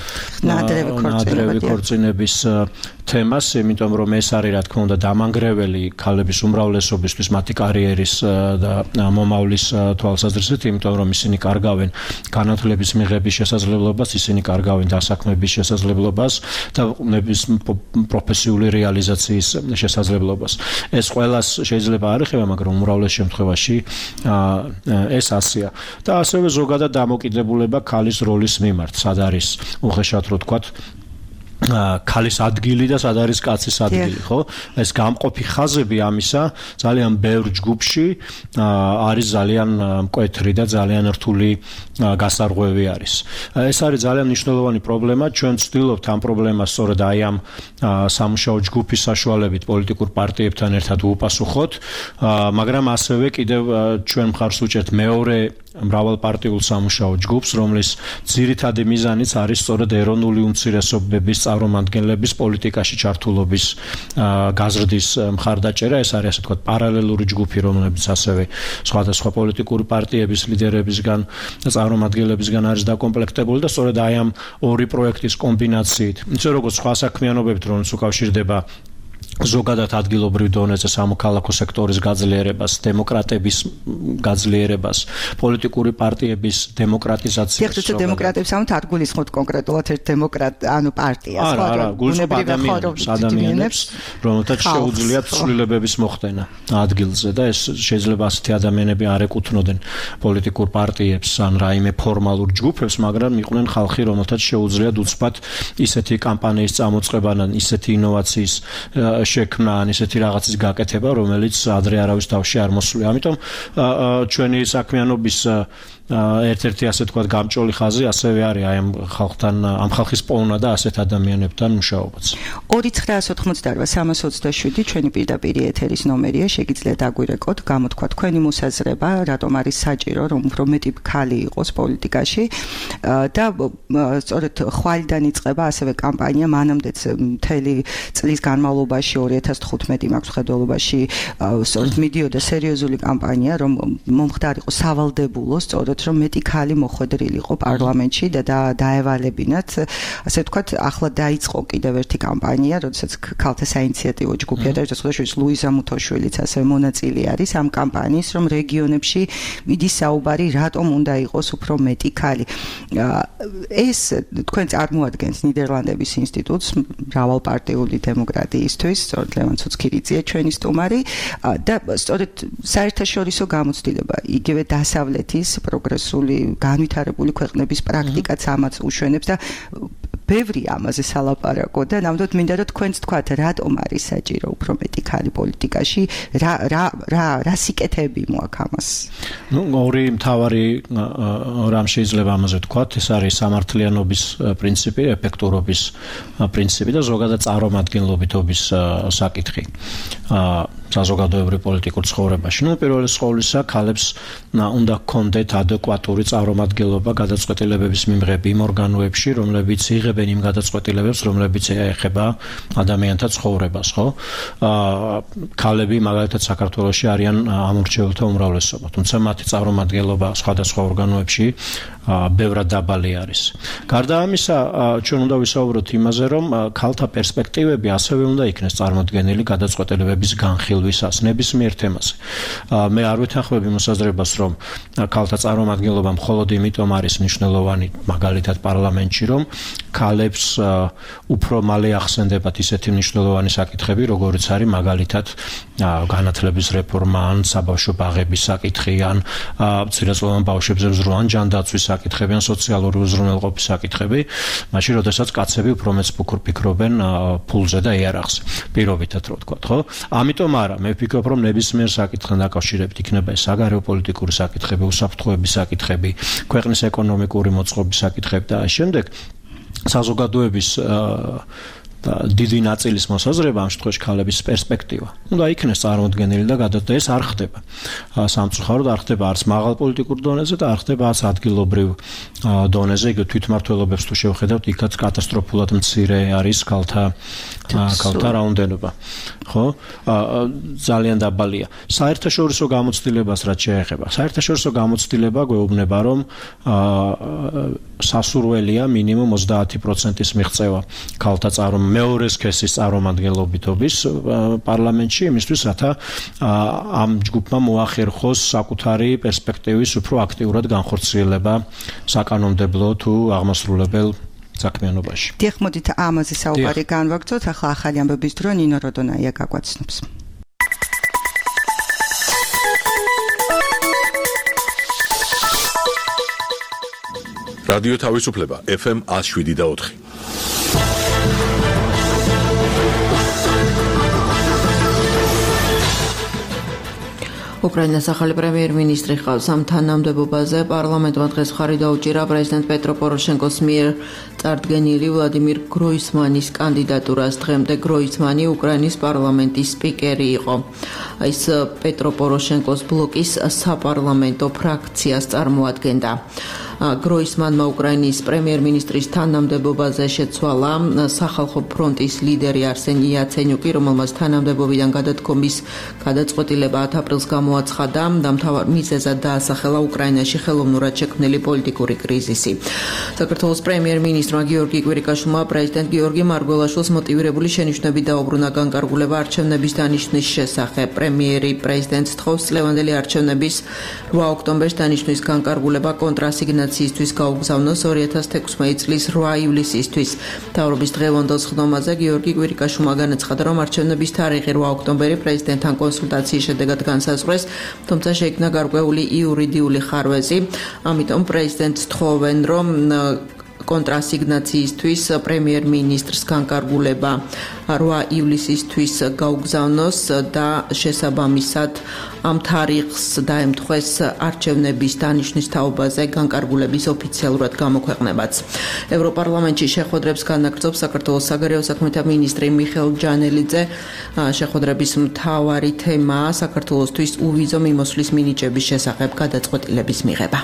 ნადრევი ქორწინების თემას, იმიტომ რომ ეს არის რა თქმა უნდა დამანგრეველი ქალების უმრავლესობისთვის მათი კარიერის და მომავლის თვალსაზრისით, იმიტომ რომ ისინი კარგავენ განათლების მიღების შესაძლებლობას, ისინი კარგავენ დასაქმების შესაძლებლობას და პროფესიული რეალიზაციის შესაძლებლობას. ეს ყველას შეიძლება არ ეხება, მაგრამ უმრავლეს შემთხვევაში ეს ასეა. და ასევე ზოგადად დამოკიდებულება ქალის როლის მიმართ, სად არის უხეშად რო თქვათ ქალის ადგილი და სად არის კაცის ადგილი, ხო? ეს გამყოფი ხაზები ამისა ძალიან ბევრ ჯგუფში არის ძალიან მკვეთრი და ძალიან რთული გასარღვევი არის. ეს არის ძალიან მნიშვნელოვანი პრობლემა. ჩვენ ვცდილობთ ამ პრობლემას სწორედ აი ამ სამუშაო ჯგუფის საშუალებით პოლიტიკურ პარტიებთან ერთად უპასუხოთ, მაგრამ ასევე კიდევ ჩვენ მხარს უჭერთ მეორე მრავალპარტიულ სამუშაო ჯგუფს, რომლის ძირითადი მიზანიც არის სწორედ ეროვნული უმცირესობების წარმომადგენლების პოლიტიკაში ჩართულობის გაზრდის მხარდაჭერა. ეს არის ასე ვთქვათ პარალელური ჯგუფი, რომლებიც ასევე სხვადასხვა პოლიტიკური პარტიების ლიდერებისგან და წარმომადგენლებისგან არის დაკომპლექტებული და სწორედ აი ამ ორი პროექტის კომბინაციით, ისე როგორც სხვა საქმიანობებით, რომელიც უკავშირდება ზოგადად ადგილობრივ დონეზე სამოქალაქო სექტორის გაძლიერებას, დემოკრატების გაძლიერებას, პოლიტიკური პარტიების დემოკრატიზაციას. ხეთ დემოკრატებს ამით არ გულისხმობთ კონკრეტულად ერთ ანუ პარტიას, ხო? არა, გულისხმობ ადამიანებს, რომელთაც შეუძლიათ ცვლილებების მოხდენა ადგილზე და ეს შეიძლება ასეთი ადამიანები არ ეკუთვნოდნენ პოლიტიკურ პარტიებს ან რაიმე ფორმალურ ჯგუფებს, მაგრამ იყვნენ ხალხი, რომელთაც შეუძლიათ უცბად ისეთი კამპანიის წამოწყება ან ისეთი ინოვაციის შექმნა ან ისეთი რაღაცის გაკეთება, რომელიც ადრე არავის თავში არ მოსულია. ამიტომ ჩვენი საქმიანობის ერთ-ერთი ასე თქვათ გამჭოლი ხაზი ასევე არის აი ამ ხალხთან, ამ ხალხის პოვნა და ასეთ ადამიანებთან მუშაობაც. 298-327 ჩვენი პირდაპირი ეთერის ნომერია, შეგიძლიათ აგვირეკოთ, გამოთქვა თქვენი მოსაზრება, რატომ არის საჭირო, რომ უფრო მეტი ქალი იყოს პოლიტიკაში და სწორედ ხვალიდან იწყება ასევე კამპანია, მანამდეც მთელი წლის განმავლობაში 2015 მაქვს ხედველობაში სწორედ მიდიოდა სერიოზული კამპანია, რომ მომხდარიყო სავალდებულო სწორედ რომ მეტი ქალი მოხვედრილიყო პარლამენტში და დაევალებინათ, ასე ვთქვათ, ახლა დაიწყო კიდევ ერთი კამპანია, როდესაც ქალთა საინიციატივო ჯგუფია და შესაძლოა ლუიზა მუთოშვილიც ასევე მონაწილე არის ამ კამპანიის, რომ რეგიონებში მიდის საუბარი, რატომ უნდა იყოს უფრო მეტი ქალი. ეს თქვენ წარმოადგენთ ნიდერლანდების ინსტიტუტს მრავალპარტიული დემოკრატიისთვის, სწორედ ლევან ცუცქირიძეა ჩვენი სტუმარი და სწორედ საერთაშორისო გამოცდილება, იგივე დასავლეთის პროგრესული განვითარებული ქვეყნების პრაქტიკაც ამაც უშვენებს და ბევრი ამაზე სალაპარაკო და ნამდვილად მინდა რომ თქვენც თქვათ, რატომ არის საჭირო უფრო მეტი ქალი პოლიტიკაში, რა სიკეთეები მოაქვს ამას? ორი მთავარი რამ შეიძლება ამაზე ვთქვათ, ეს არის სამართლიანობის პრინციპი, ეფექტურობის პრინციპი და ზოგადად წარმომადგენლობითობის საკითხი. საზოგადოებრივ პოლიტიკურ ცხოვრებაში. პირველი სკოლისა ქალებს უნდა ჰქონდეთ ადეკვატური წარმომადგენლობა გადაწყვეტილებების მიღების იმ ორგანოებში, რომლებიც იღებენ იმ გადაწყვეტილებებს, რომლებიც ეხება ადამიანთა ცხოვრებას, ხო? ქალები მაგალითად საქართველოში არიან ამორჩეულთა უმრავლესობა, თუმცა მათი წარმომადგენლობა სხვადასხვა ორგანოებში ბევრად დაბალი არის. გარდა ამისა, ჩვენ უნდა ვისაუბროთ იმაზე, რომ ქალთა პერსპექტივები ასევე უნდა იქნეს წარმოდგენილი გადაწყვეტილებების განხილვისას ნებისმიერ თემაზე. მე არ ვეთანხმები მოსაზრებას, რომ ქალთა წარმომადგენლობა მხოლოდ იმიტომ არის მნიშვნელოვანი მაგალითად პარლამენტში, რომ ქალებს უფრო მალე ახსენდებათ ისეთი მნიშვნელოვანი საკითხები, როგორიც არის მაგალითად განათლების რეფორმა, ან საბავშვო ბაღების საკითხი, ან მცირეწლოვან ბავშვებზე მზრუნვან ჯანდაცვის საკითხები, ან სოციალური უზრუნველყოფის საკითხები, მაშინ როდესაც კაცები უფრო მეც ფიქრობენ ფულზე და იარაღზე, პირობითად რო ვთქვათ, ხო? ამიტომ არა, მე ვფიქრობ, რომ ნებისმიერ საკითხთან დაკავშირებით იქნება ეს საგარეო პოლიტიკური საკითხები, უსაფრთხოების საკითხები, ქვეყნის ეკონომიკური მოწყობის საკითხები და შემდეგ საზოგადოების დიდი ნაწილის მოსაზრება ამ შემთხვევაში ქალების პერსპექტივა უნდა იქნეს წარმოდგენილი და გადადა ეს არ ხდება სამწუხაროდ არ ხდება არც მაღალ პოლიტიკურ დონეზე და არ ხდება არც ადგილობრივ დონეზე იგი თვითმმართველობებს თუ შევხედავთ იქაც კატასტროფულად მცირე არის ქალთა რაოდენობა ხო ძალიან დაბალია საერთაშორისო გამოცდილებას რაც შეეხება საერთაშორისო გამოცდილება გვეუბნება რომ სასურველია მინიმუმ 30%-ის მიღწევა ქალთა მეორე სქესის წარმომადგენლობითობის პარლამენტში იმისთვის რათა ამ ჯგუფმა მოახერხოს საკუთარი პერსპექტივის უფრო აქტიურად განხორციელება საკანონმდებლო თუ აღმასრულებელ საქმიანობაში. დიახ, მოდით ამაზე საუბარი განვაგრძოთ. ახლა ახალი ამბების დრო ნინო როდონაია გაგვაცნობს. რადიო თავისუფლება FM 107.4. უკრაინას ახალი პრემიერ-მინისტრი ხავს ამ თანამდებობაზე პარლამენტმა დღეს მხარი დაუჭირა პრეზიდენტ პეტრო პოროშენკოს მიერ წარდგენილი ვლადიმირ გროისმანის კანდიდატურას. დღემდე გროისმანი უკრაინის პარლამენტის სპიკერი იყო. ის პეტრო პოროშენკოს ბლოკის საპარლამენტო ფრაქციას წარმოადგენდა. გროისმანმა უკრაინის პრემიერ-მინისტრის თანამდებობაზე შეცვალა სახალხო ფრონტის ლიდერი არსენი იაცენიუკი, რომელმაც თანამდებობიდან გადადგომის გადაწყვეტილება 10 აპრილს გამოაცხადა და მთავარ მიზეზად დაასახელა უკრაინაში ხელოვნურად შექმნილი პოლიტიკური კრიზისი. საქართველოს პრემიერ-მინისტრმა გიორგი კვირიკაშვილმა პრეზიდენტ გიორგი მარგველაშვილს მოტივირებული შენიშვნები დაუბრუნა განკარგულება არჩევნების დანიშვნის შესახებ. პრემიერი პრეზიდენტს თხოვს წლევანდელი არჩევნების 8 ოქტომბერს დანიშვნის განკარგულება კონტრასიგნაციისთვის გაუგზავნოს 2016 წლის 8 ივლისისთვის. მთავრობის დღევანდელ სხდომაზე გიორგი კვირიკაშვილმა განაცხადა, რომ არჩევნების თარიღი 8 ოქტომბერი პრეზიდენტთან კონსულტაციის შედეგად განსაზღვრეს, თუმცა შეიქმნა გარკვეული იურიდიული ხარვეზი. ამიტომ პრეზიდენტს თხოვენ, რომ კონტრასიგნაციისთვის პრემიერ-მინისტრს განკარგულება 8 ივლისისთვის გაუგზავნოს და შესაბამისად ამ თარიღს დაემთხვეს არჩევნების დანიშვნის თაობაზე განკარგულების ოფიციალურად გამოქვეყნებაც. ევროპარლამენტში შეხვედრებს განაგრძობს საქართველოს საგარეო საქმეთა მინისტრი მიხეილ ჯანელიძე. შეხვედრების მთავარი თემაა საქართველოსთვის უვიზო მიმოსვლის მინიჭების შესახებ გადაწყვეტილების მიღება.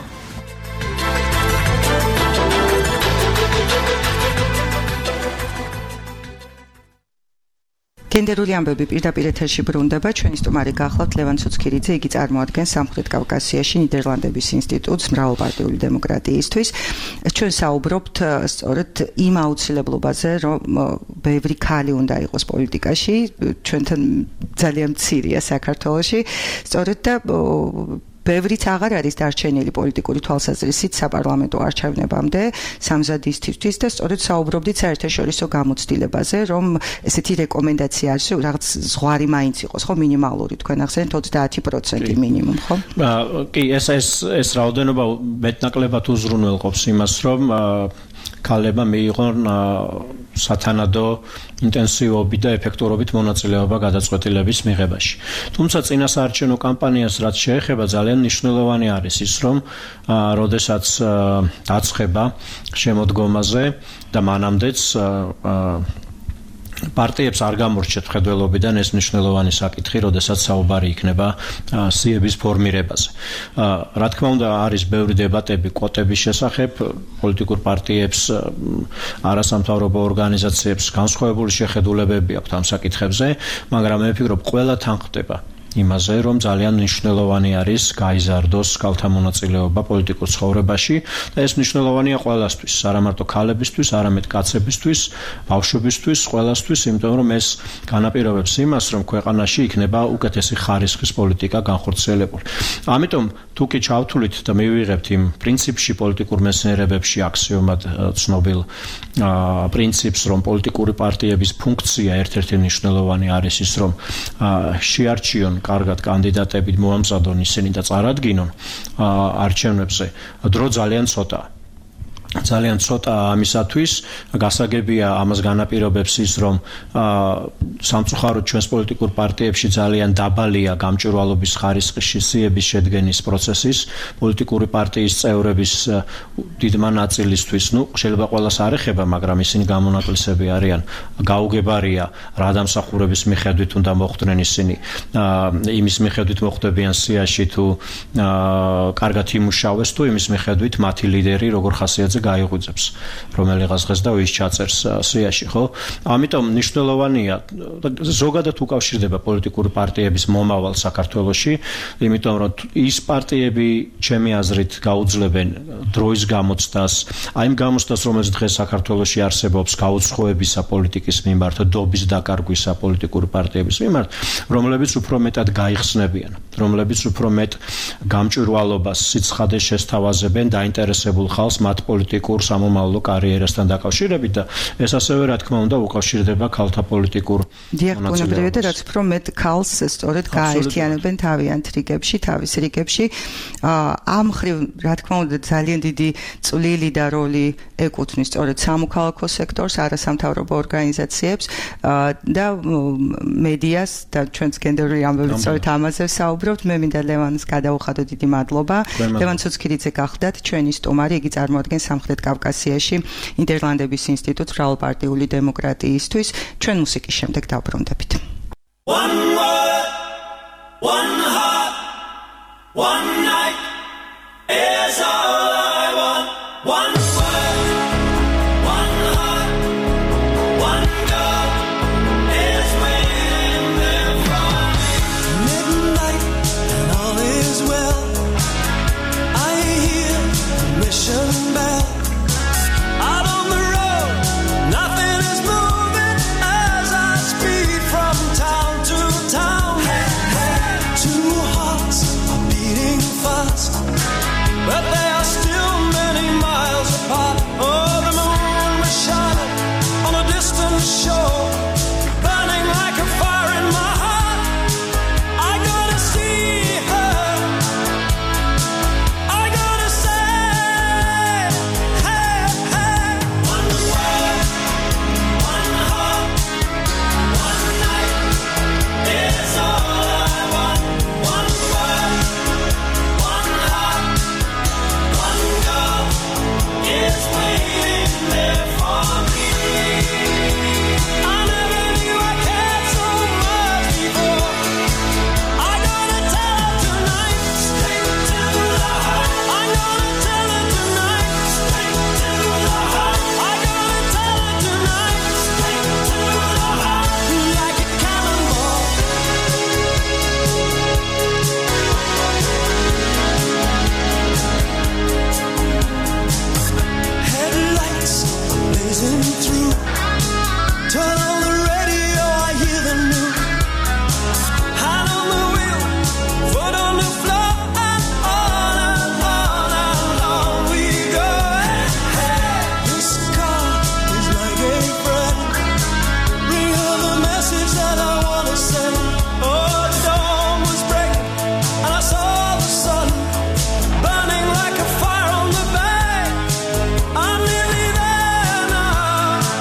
გენდერული ამბები პირდაპირ ეთერში ბრუნდება. ჩვენი სტუმარი გახლავთ ლევან ცუცქირიძე. იგი წარმოადგენს სამხრეთ კავკასიაში ნიდერლანდების ინსტიტუტს მრავალპარტიული დემოკრატიისთვის. ჩვენ საუბრობთ სწორედ იმ აუცილებლობაზე, რომ ბევრი ქალი უნდა იყოს პოლიტიკაში. ჩვენთან ძალიან მცირეა საქართველოში. სწორედ და ბევრიც აღარ არის დარჩენილი პოლიტიკური თვალსაზრისით საპარლამენტო არჩევნებამდე სამზადისთვისთვის და სწორედ საუბრობდით საერთაშორისო გამოცდილებაზე, რომ ესეთი რეკომენდაცია არის, რაღაც ზღვარი მაინც იყოს, ხო, მინიმალური, თქვენ ახსენეთ 30% მინიმუმ, ხო? კი, ეს რაოდენობა მეტნაკლებად უზრუნველყოფს იმას, რომ ქალებმა მიიღონ სათანადო ინტენსივობით და ეფექტურობით მონაწილეობა გადაწყვეტილების მიღებაში. თუმცა წინასაარჩევნო კამპანიას რაც შეეხება ძალიან მნიშვნელოვანი არის ის, რომ როდესაც დაცხება შემოდგომაზე და მანამდეც პარტიებს არ გამორჩეთ მხედველობიდან ეს მნიშვნელოვანი საკითხი, როდესაც საუბარი იქნება სიების ფორმირებაზე. რა თქმა უნდა, არის ბევრი დებატები კვოტების შესახებ, პოლიტიკურ პარტიებს, არასამთავრობო ორგანიზაციებს განსხვავებული შეხედულებები აქვთ ამ საკითხებზე, მაგრამ მე ვფიქრობ, ყველა თან ხდება იმაზე, რომ ძალიან მნიშვნელოვანი არის გაიზარდოს ქალთა მონაწილეობა პოლიტიკურ ცხოვრებაში და ეს მნიშვნელოვანია ყველასთვის, არა მარტო ქალებისთვის, არამედ კაცებისთვის, ბავშვებისთვის, ყველასთვის, იმიტომ რომ ეს განაპირობებს იმას, რომ ქვეყანაში იქნება უკეთესი ხარისხის პოლიტიკა განხორციელებული. ამიტომ თუ კი ჩავთვლით და მივიღებთ იმ პრინციპში პოლიტიკურ მეცნიერებებში აქსიომად ცნობილ პრინციპს, რომ პოლიტიკური პარტიების ფუნქცია ერთ-ერთი მნიშვნელოვანი არის ის, რომ შეარჩიონ კარგად კანდიდატები მოამზადონ ისინი და წარადგინონ არჩევნებზე, დრო ძალიან ცოტაა. ძალიან ცოტა ამისათვის გასაგებია ამას განაპირობებს ის რომ სამწუხაროდ ჩვენს პოლიტიკურ პარტიებში ძალიან დაბალია გამჭვირვალობის ხარისხის სიების შედგენის პროცესის პოლიტიკური პარტიის წევრების დიდმა ნაწილისთვის შეიძლება ყველას არ ეხება მაგრამ ისინი გამონაკლისები არიან გაუგებარია რა დამსახურების მიხედვით უნდა მოხვდნენ ისინი იმის მიხედვით მოხვდებიან სიაში თუ კარგად იმუშავეს თუ იმის მიხედვით მათი ლიდერი როგორ ხასიათზე გაიღვიძებს რომელიღაც დღეს და ვის ჩაწერს სიაში ხო ამიტომ მნიშვნელოვანია ზოგადად უკავშირდება პოლიტიკური პარტიების მომავალ საქართველოში იმიტომ რომ ის პარტიები ჩემი აზრით გაუძლებენ დროის გამოცდას აი იმ გამოცდას რომელიც დღეს საქართველოში არსებობს გაუცხოებისა პოლიტიკის მიმართ დობის დაკარგვისა პოლიტიკური პარტიების მიმართ რომლებიც უფრო მეტად გაიხსნებიან რომლებიც უფრო მეტ გამჭვირვალობას სიცხადეს შესთავაზებენ დაინტერესებულ ხალხს მათ პოლიტიკურ სამომავლო კარიერასთან დაკავშირებით და ეს ასევე რა თქმა უნდა უკავშირდება ქალთა პოლიტიკურ მონაწილეობას. რაც უფრო მეტ ქალს სწორედ გააერთიანებენ თავიანთ რიგებში, თავის რიგებში. ამ მხრივ რა თქმა უნდა ძალიან დიდი წვლილი და როლი ეკუთვნის სწორედ სამოქალაქო სექტორს, არასამთავრობო ორგანიზაციებს და მედიას და ჩვენს გენდერული ამბებით სწორედ ამაზე საუბრობთ. მე მინდა ლევანს გადავუხადო დიდი მადლობა. ლევან ცუცქირიძე გახდათ ჩვენი სტუმარი, იგი წარმოადგენს სამხრეთ კავკასიაში ნიდერლანდების ინსტიტუტს მრავალპარტიული დემოკრატიისთვის. ჩვენ მუსიკის შემდეგ დავბრუნდებით. One word, one heart, one night is all I want. One word, one heart, one girl is waiting there for me. Midnight and all is well. I hear the mission bell. Out on the road, nothing is moving as I speed from town to town. Hey, hey. Two hearts are beating fast, but they are still many miles apart. Oh, the moon was shining on a distant shore, burning like a fire in my heart. I gotta see her, I gotta say, hey, hey. One word, one heart, one night is all I want. One word, one heart, one girl is waiting there for me. I never knew I cared so much before. I gotta tell her tonight, straight to the heart. I gotta tell her tonight, straight to the heart. I gotta tell her tonight, straight to the heart. Like a cannonball. Headlights blazing through. Turn on the radio, I hear the news. Hand on the wheel, foot on the floor, and on we go. Hey, hey. This car is like a friend. Bring her the message that I wanna send. Oh, dawn was breaking, and I saw the sun burning like a fire on the bay. I'm nearly there now.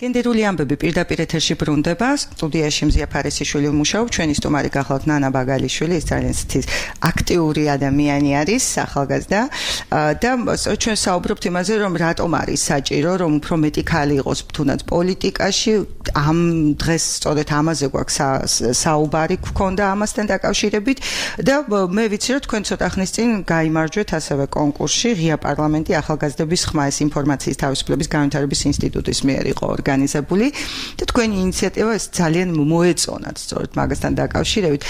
გენდერული ამბები პირდაპირ ეთერში ბრუნდება. სტუდიაში მზია ფარესიშვილი მუშაობს, ჩვენი სტუმარი გახლავთ ნანა ბაგალიშვილი, ის ძალიან აქტიური ადამიანი არის, ახალგაზრდა და ჩვენ საუბრობთ იმაზე, რომ რატომ არის საჭირო, რომ უფრო მეტი ქალი იყოს თუნდაც პოლიტიკაში. ამ დღეს სწორედ ამაზე გვაქვს საუბარი გქონდა ამასთან დაკავშირებით და მე ვიცი, რომ თქვენ ცოტა ხნის წინ გაიმარჯვეთ ასევე კონკურსში ღია პარლამენტი ახალგაზრდების ხმა ეს ინფორმაციის თავისუფლების განვითარების ინსტიტუტის მიერ იყო ორგანიზებული და თქვენი ინიციატივა ეს ძალიან მოეწონათ სწორედ მაგასთან დაკავშირებით.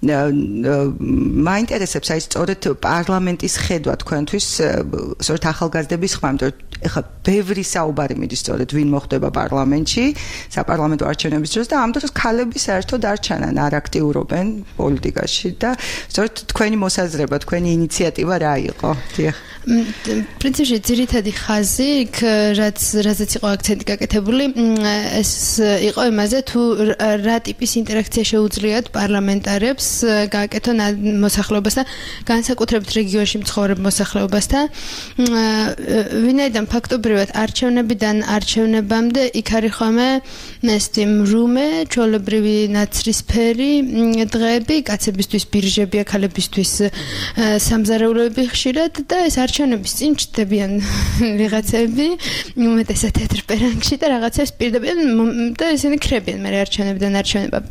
მაინტერესებს აი სწორედ პარლამენტის ხედვა თქვენთვის სწორედ ახალგაზრდების ხმა, იმიტომ რომ ეხლა ბევრი საუბარი მიდის სწორედ ვინ მოხდება პარლამენტში საპარლამენტო არჩევნების დროს და ამ დროს ქალები საერთოდ არ ჩანან, არ აქტიურობენ პოლიტიკაში და სწორედ თქვენი მოსაზრება, თქვენი ინიციატივა რა იყო? დიახ. პრინციპში ძირითადი ხაზი, რაზეც იყო აქცენტი გაკეთებული, ეს იყო იმაზე, თუ რა ტიპის ინტერაქცია შეუძლიათ პარლამენტარებს გააკეთონ მოსახლეობასთან, განსაკუთრებით რეგიონში მცხოვრებ მოსახლეობასთან. ვინაიდან ფაქტობრივად არჩევნებიდან არჩევნებამდე იქ არის ხოლმე ესეთი მრუმე, ჩვეულებრივი ნაცრისფერი დღეები, კაცებისთვის ბირჟები, ქალებისთვის სამზარეულოები ხშირად და ეს არჩევნების წინ ჩდებიან ვიღაცები, უმეტესად თეთრ პერანგში და რაღაცებს პირდებიან და ისინი ქრებიან მე არჩევნებიდან არჩევნებამდე.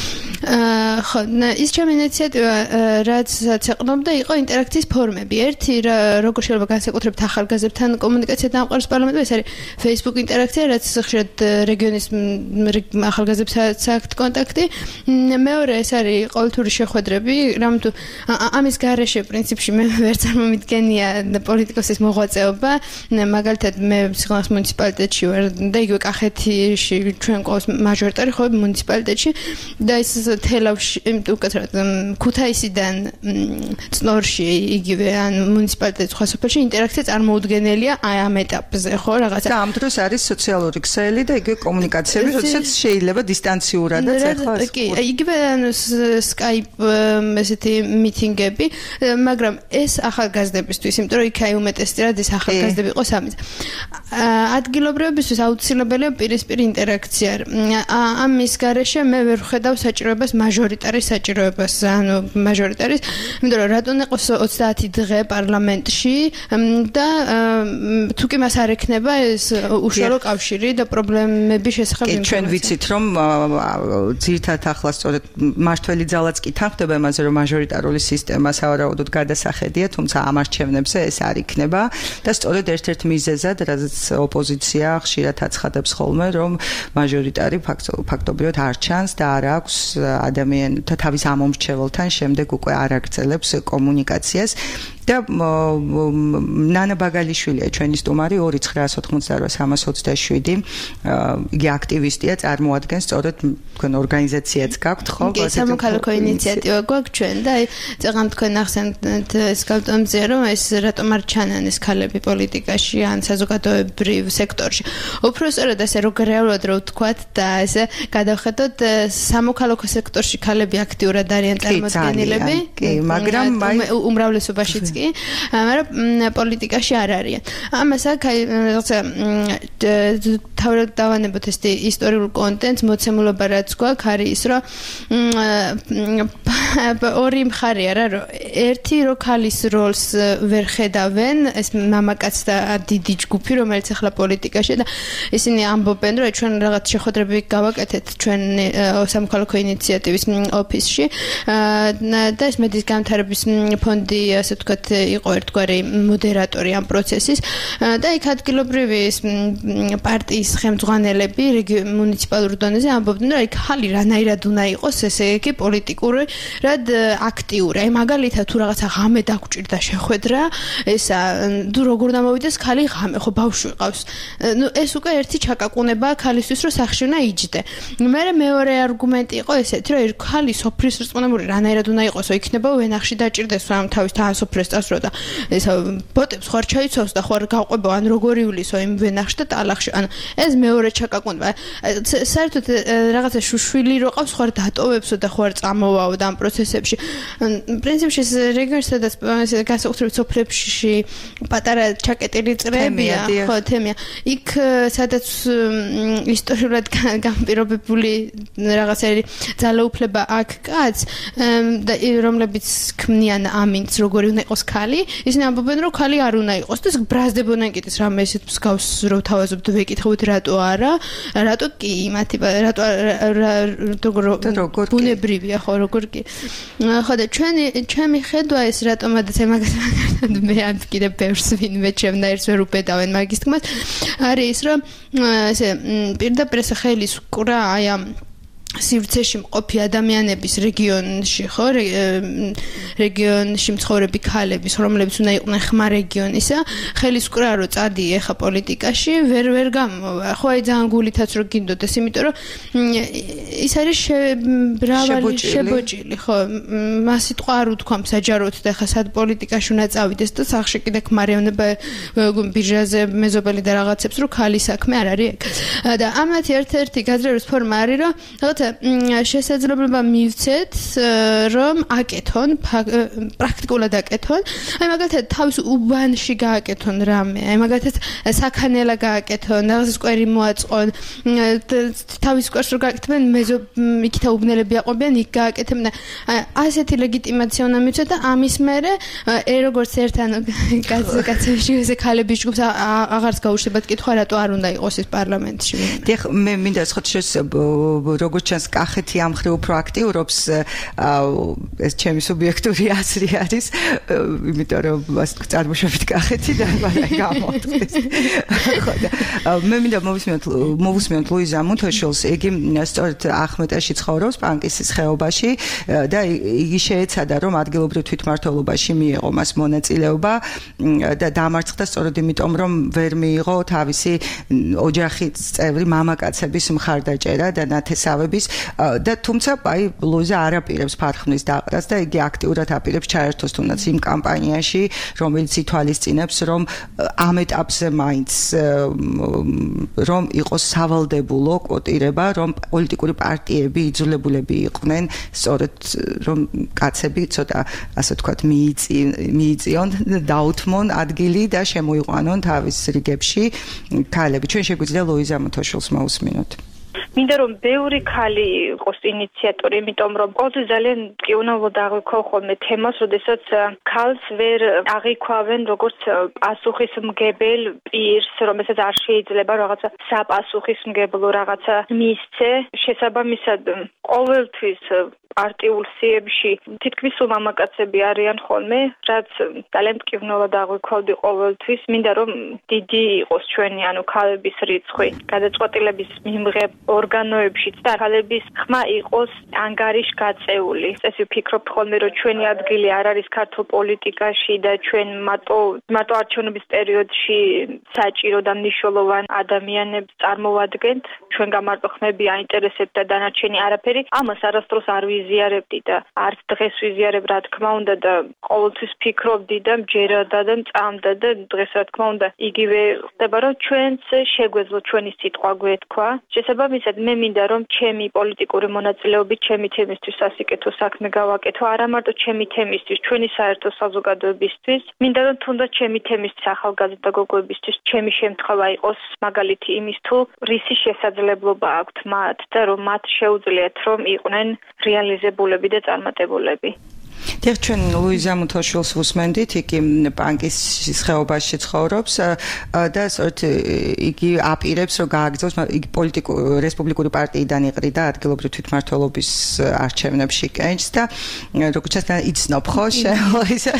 ხო, ის ჩემი ინიციატივა რაცაც ეყრდნობდა იყო ინტერაქციის ფორმები. ერთი როგორ შეიძლება განსაკუთრებით ახალგაზრდებთან კომუნიკაცია დამყაროს პარლამენტში, ეს არის Facebook ინტერაქცია, რაც ხშირად რეგიონის ახალგაზრდებსაც აქვთ კონტაქტი. მეორე ეს არის ყოველთვიური შეხვედრები, რამე თუ ამის გარეშე პრინციპში მე ვერც არ მომიდგენია პოლიტიკოსის მოღვაწეობა. მაგალითად მე სიღნაღის მუნიციპალიტეტში ვარ და იგივე კახეთში ჩვენ ყავს მაჟორიტარი ხო მუნიციპალიტეტში და ეს თელავში უკეთრად ქუთაისიდან წნორში იგივე ან მუნიციპალიტეტის სხვა სოფელში ინტერაქცია წარმოუდგენელია აი ამ ეტაპზე ხო რაღაცა და ამ დროს არის სოციალური ქსელი და იგივე კომუნიკაციები როდესაც შეიძლება დისტანციურადაც ახლა კი იგივე Skype ესეთი მიტინგები მაგრამ ეს ახალგაზრდებისთვის იმიტომ რომ იქ აი უმეტესწილად ეს ახალგაზრდები იყოს ამის ადგილობრივებისთვის აუცილებელია პირისპირ ინტერაქცია ამის გარეშე მე ვერ ვხედავ საჭიროებას მაჟორიტარის საჭიროებას ანუ მაჟორიტარის იმიტომ რომ რატომ იყოს 30 დღე პარლამენტში და თუ კი მას არ ექნება ეს უშუალო კავშირი და პრობლემების შესახებ ინფორმაცია ჩვენ ვიცით რომ ძირითადად ახლა სწორედ მართველი ძალაც კი თანხდება იმაზე რომ მაჟორიტარული სისტემა სავარაუდოდ გადასახედია თუმცა ამ არჩევნებზე ეს არ იქნება და სწორედ ერთ-ერთ მიზეზად რაზეც ოპოზიცია ხშირად აცხადებს ხოლმე რომ მაჟორიტარი ფაქტობრივად არ ჩანს და არ აქვს ადამიანთა თავის ამომრჩეველთან შემდეგ უკვე არ აგრძელებს კომუნიკაციას და ნანა ბაგალიშვილია ჩვენი სტუმარი 2988327 იგი აქტივისტია წარმოადგენს სწორედ თქვენ ორგანიზაციაც გაქვთ ხო სამოქალაქო ინიციატივა გვაქვს ჩვენ და აი წეგან თქვენ ახსენეთ ეს გავტომძია რომ ეს რატომ არ ჩანან ეს ქალები პოლიტიკაში ან საზოგადოებრივ სექტორში უფრო სწორად ასე რეალურად რო ვთქვათ და ესე გადავხედოთ სამოქალაქო სექტორში ქალები აქტიურად არიან წარმოდგენილები კი მაგრამ უმრავლესობაშიც მაგრამ პოლიტიკაში არ არიან. ამას აქ რაღაცა თავად დავანებოთ ეს ისტორიულ კონტენტს, მოცემულობა რაც გვაქვს არის ის, რომ ორი მხარეა რა, რომ ერთი რო ქალის როლს ვერ ხედავენ, ეს მამაკაც და დიდი ჯგუფი, რომელიც ახლა პოლიტიკაში და ისინი ამბობენ, რომ ჩვენ რაღაც შეხვედრები გავაკეთეთ ჩვენ სამოქალაქო ინიციატივის ოფისში და ეს მედის განვითარების ფონდი ასე ვთქვათ იყო ერთგვარი მოდერატორი ამ პროცესის და იქ ადგილობრივი პარტიის ხელმძღვანელები მუნიციპალურ დონეზე ამბობდნენ რომ იქ ხალი რანაირად უნდა იყოს ესე იგი პოლიტიკური რად აქტიური აი მაგალითად თუ რაღაცა ღამე დაგჭირდა შეხვედრა ესა თუ როგორ დამოვიდეს ხალი ღამე ხო ბავშვი ყავს ნუ ეს უკვე ერთი ჩაკაკუნება ქალისთვის რომ სახში უნდა იჯდე მეორე არგუმენტი იყო ესეთი რომ ხალი სოფლის რწმუნებული რანაირად უნდა იყოსო იქნება ვენახში დაჭირდეს რომ თავის თავისოფლეს წასვლა და ესა ბოტებს ხარ ჩაიცავს და ხარ გავყვება ან როგორი ვლისო იმ ვენახში და ტალახში ანუ ეს მეორე ჩაკაკუნდა საერთოდ რაღაცა შუშვილი რო ყავს ხარ დატოვებსო და ხარ წამოვაო და ამ პროცესებში პრინციპში რეგიონში სადაც განსაკუთრებით სოფლებში პატარა ჩაკეტილი წრეებია ხო თემია იქ სადაც ისტორიულად განპირობებული რაღაცა ძალაუფლება აქ კაც და რომლებიც ქმნიან ამინც როგორი უნდა იყოს ქალი ისინი ამბობენ რომ ქალი არ უნდა იყოს და ბრაზდებოდნენ კიდეს რამე ესეთ მსგავს რო თავაზობთ ვეკითხავთ რატო არა რატო კი მათი როგორ ბუნებრივია ხო როგორ კი ხო და ჩემი ხედვა ეს რატომადაც მაგათად მე ამ კიდე ბევრს ვინმე ჩემნა ერთს ვერ უპედავენ მაგის თქმას არის ის რომ ესე პირდაპირ ეს ხელის კვრა აი ამ სივრცეში მყოფი ადამიანების რეგიონში ხო რეგიონში მცხოვრები ქალების რომლებიც უნდა იყვნენ ხმა რეგიონისა ხელის კვრა რო წადიე ხა პოლიტიკაში ვერ გამოვა ხო აი ძალიან გულითაც რო გინდოდეს იმიტომ რომ ის არის ბრავალი შებოჭილი ხო მას სიტყვა არ უთქვამ საჯაროდ და ხა სად პოლიტიკაში უნდა წავიდეს და სახში კიდე ხმარევნება ბირჟაზე მეზობელი და რაღაცებს რო ქალი საქმე არ არის ეგ და ამათი ერთ-ერთი გაძლიერების ფორმა არის რომ რაღაცა შესაძლებლობა მივცეთ რომ აკეთონ პრაქტიკულად აკეთონ აი მაგალითად თავის უბანში გააკეთონ რამე აი მაგალითად საქანელა გააკეთონ რაღაცა სკვერი მოაწყონ თავის სკვერს რო გააკეთებენ იქითა უბნელები აყვებიან იქ გააკეთებენ ასეთი ლეგიტიმაცია უნდა მივცეთ და ამის მერე როგორც ერთან კაცებში ესე ქალების ჯგუფს აღარც გაუშვებათ კითხვა რატო არ უნდა იყოს ეს პარლამენტში დიახ მე მინდა სხვათა როგორც ჩანს კახეთი ამ ხრივ უფრო აქტიურობს ეს ჩემი სუბიექტური აზრი არის იმიტომ რომ წარმოშობით კახეთიდან მაგრამ გამოხდეს ხო და მე მინდა მოვუსმენთ ლუიზა მუთოშილს იგი სწორედ ახმეტაში ცხოვრობს პანკისის ხეობაში და იგი შეეცადა რომ ადგილობრივ თვითმმართველობაში მიიღო მას მონაწილეობა და დამარცხდა სწორედ იმიტომ რომ ვერ მიიღო თავისი ოჯახის წევრი მამაკაცების მხარდაჭერა და ნათესავების და თუმცა აი ლუიზა არ აპირებს ფარხმნის დაყრას და იგი აქტიურად აპირებს ჩაერთოს თუნდაც იმ კამპანიაში რომელიც ითვალისწინებს რომ ამ ეტაპზე მაინც რომ იყოს სავალდებულო კვოტირება რომ პოლიტიკური პარტიები იძულებულები იყვნენ სწორედ რომ კაცები ცოტა ასე ვთქვათ მიიწიონ დაუთმონ ადგილი და შემოიყვანონ თავის რიგებში ქალები ჩვენ შეგვიძლია ლუიზა მუთოშილს მოусმინოთ მინდა რომ ბევრი ქალი იყოს ინიციატორი, იმიტომ რომ ყოველთვის ძალიან მტკივნეულად აღვიქვა ხოლმე თემას, როდესაც ქალს ვერ აღიქვავენ როგორც პასუხისმგებელ პირს, რომელსაც არ შეიძლება რაღაცა საპასუხისმგებლო რაღაცა მისცე. შესაბამისად, ყოველთვის პარტიულ სიებში თითქმის მამაკაცები არიან ხოლმე, რაც ძალიან მტკივნეულად აღვიქვავდი ყოველთვის. მინდა რომ დიდი იყოს ჩვენი ქალების რიცხვი გადაწყვეტილების მიმღებ ორგანოებშიც და ქალების ხმა იყოს ანგარიშ გაწეული. ეს ვფიქრობ ხოლმე რომ ჩვენი ადგილი არ არის ქართულ პოლიტიკაში და ჩვენ მარტო არჩევნების პერიოდში საჭირო და მნიშვნელოვან ადამიანებს წარმოვადგენთ. ჩვენ გამარტო ხმები აინტერესებთ და დანარჩენი არაფერი. ამას არასდროს არ ვიზიარებდი და არც დღეს ვიზიარებ რა თქმა უნდა და ყოველთვის ფიქრობდი და მჯეროდა და მწამდა და დღეს რა თქმა უნდა იგივე ხდება რომ ჩვენც შეგვეძლო ჩვენი სიტყვა გვეთქვა. შესაბამისად მე მინდა რომ ჩემი პოლიტიკური მონაწილეობით ჩემი თემისთვის სასიკეთო საქმე გავაკეთო არა მარტო ჩემი თემისთვის ჩვენი საერთო საზოგადოებისთვის მინდა რომ თუნდაც ჩემი თემისთვის ახალგაზრდა გოგოებისთვის ჩემი შემთხვევა იყოს მაგალითი იმის თუ რისი შესაძლებლობა აქვთ მათ და რომ მათ შეუძლიათ რომ იყვნენ რეალიზებულები და წარმატებულები. დიახ, ჩვენ ლუიზა მუთოშილს ვუსმენდით, იგი პანკისის ხეობაში ცხოვრობს და სწორედ იგი აპირებს რომ გააგრძელოს, იგი რესპუბლიკური პარტიიდან იყრიდა ადგილობრივ თვითმმართველობის არჩევნებში კენჭს და როგორც ჩანს იცნობ ხო ლუიზას?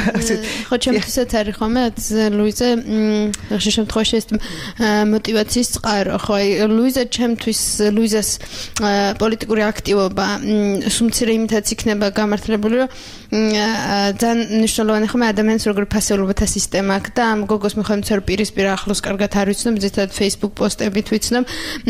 ხო, ჩემთვისაც არის ხომ ლუიზა ხშირ შემთხვევაში ეს мотиваციის წყარო, ხო, ლუიზა ჩემთვის ლუიზას პოლიტიკური აქტივობა სუმცირე იმითაც იქნება გამართლებული რომ ძალიან მნიშვნელოვანი ხომ ადამიანის როგორ ფასეულობათა სისტემა აქვს და ამ გოგოს მიხვდით რომ პირისპირ ახლოს კარგად არ ვიცნობ ზედმეტად Facebook პოსტებით ვიცნობ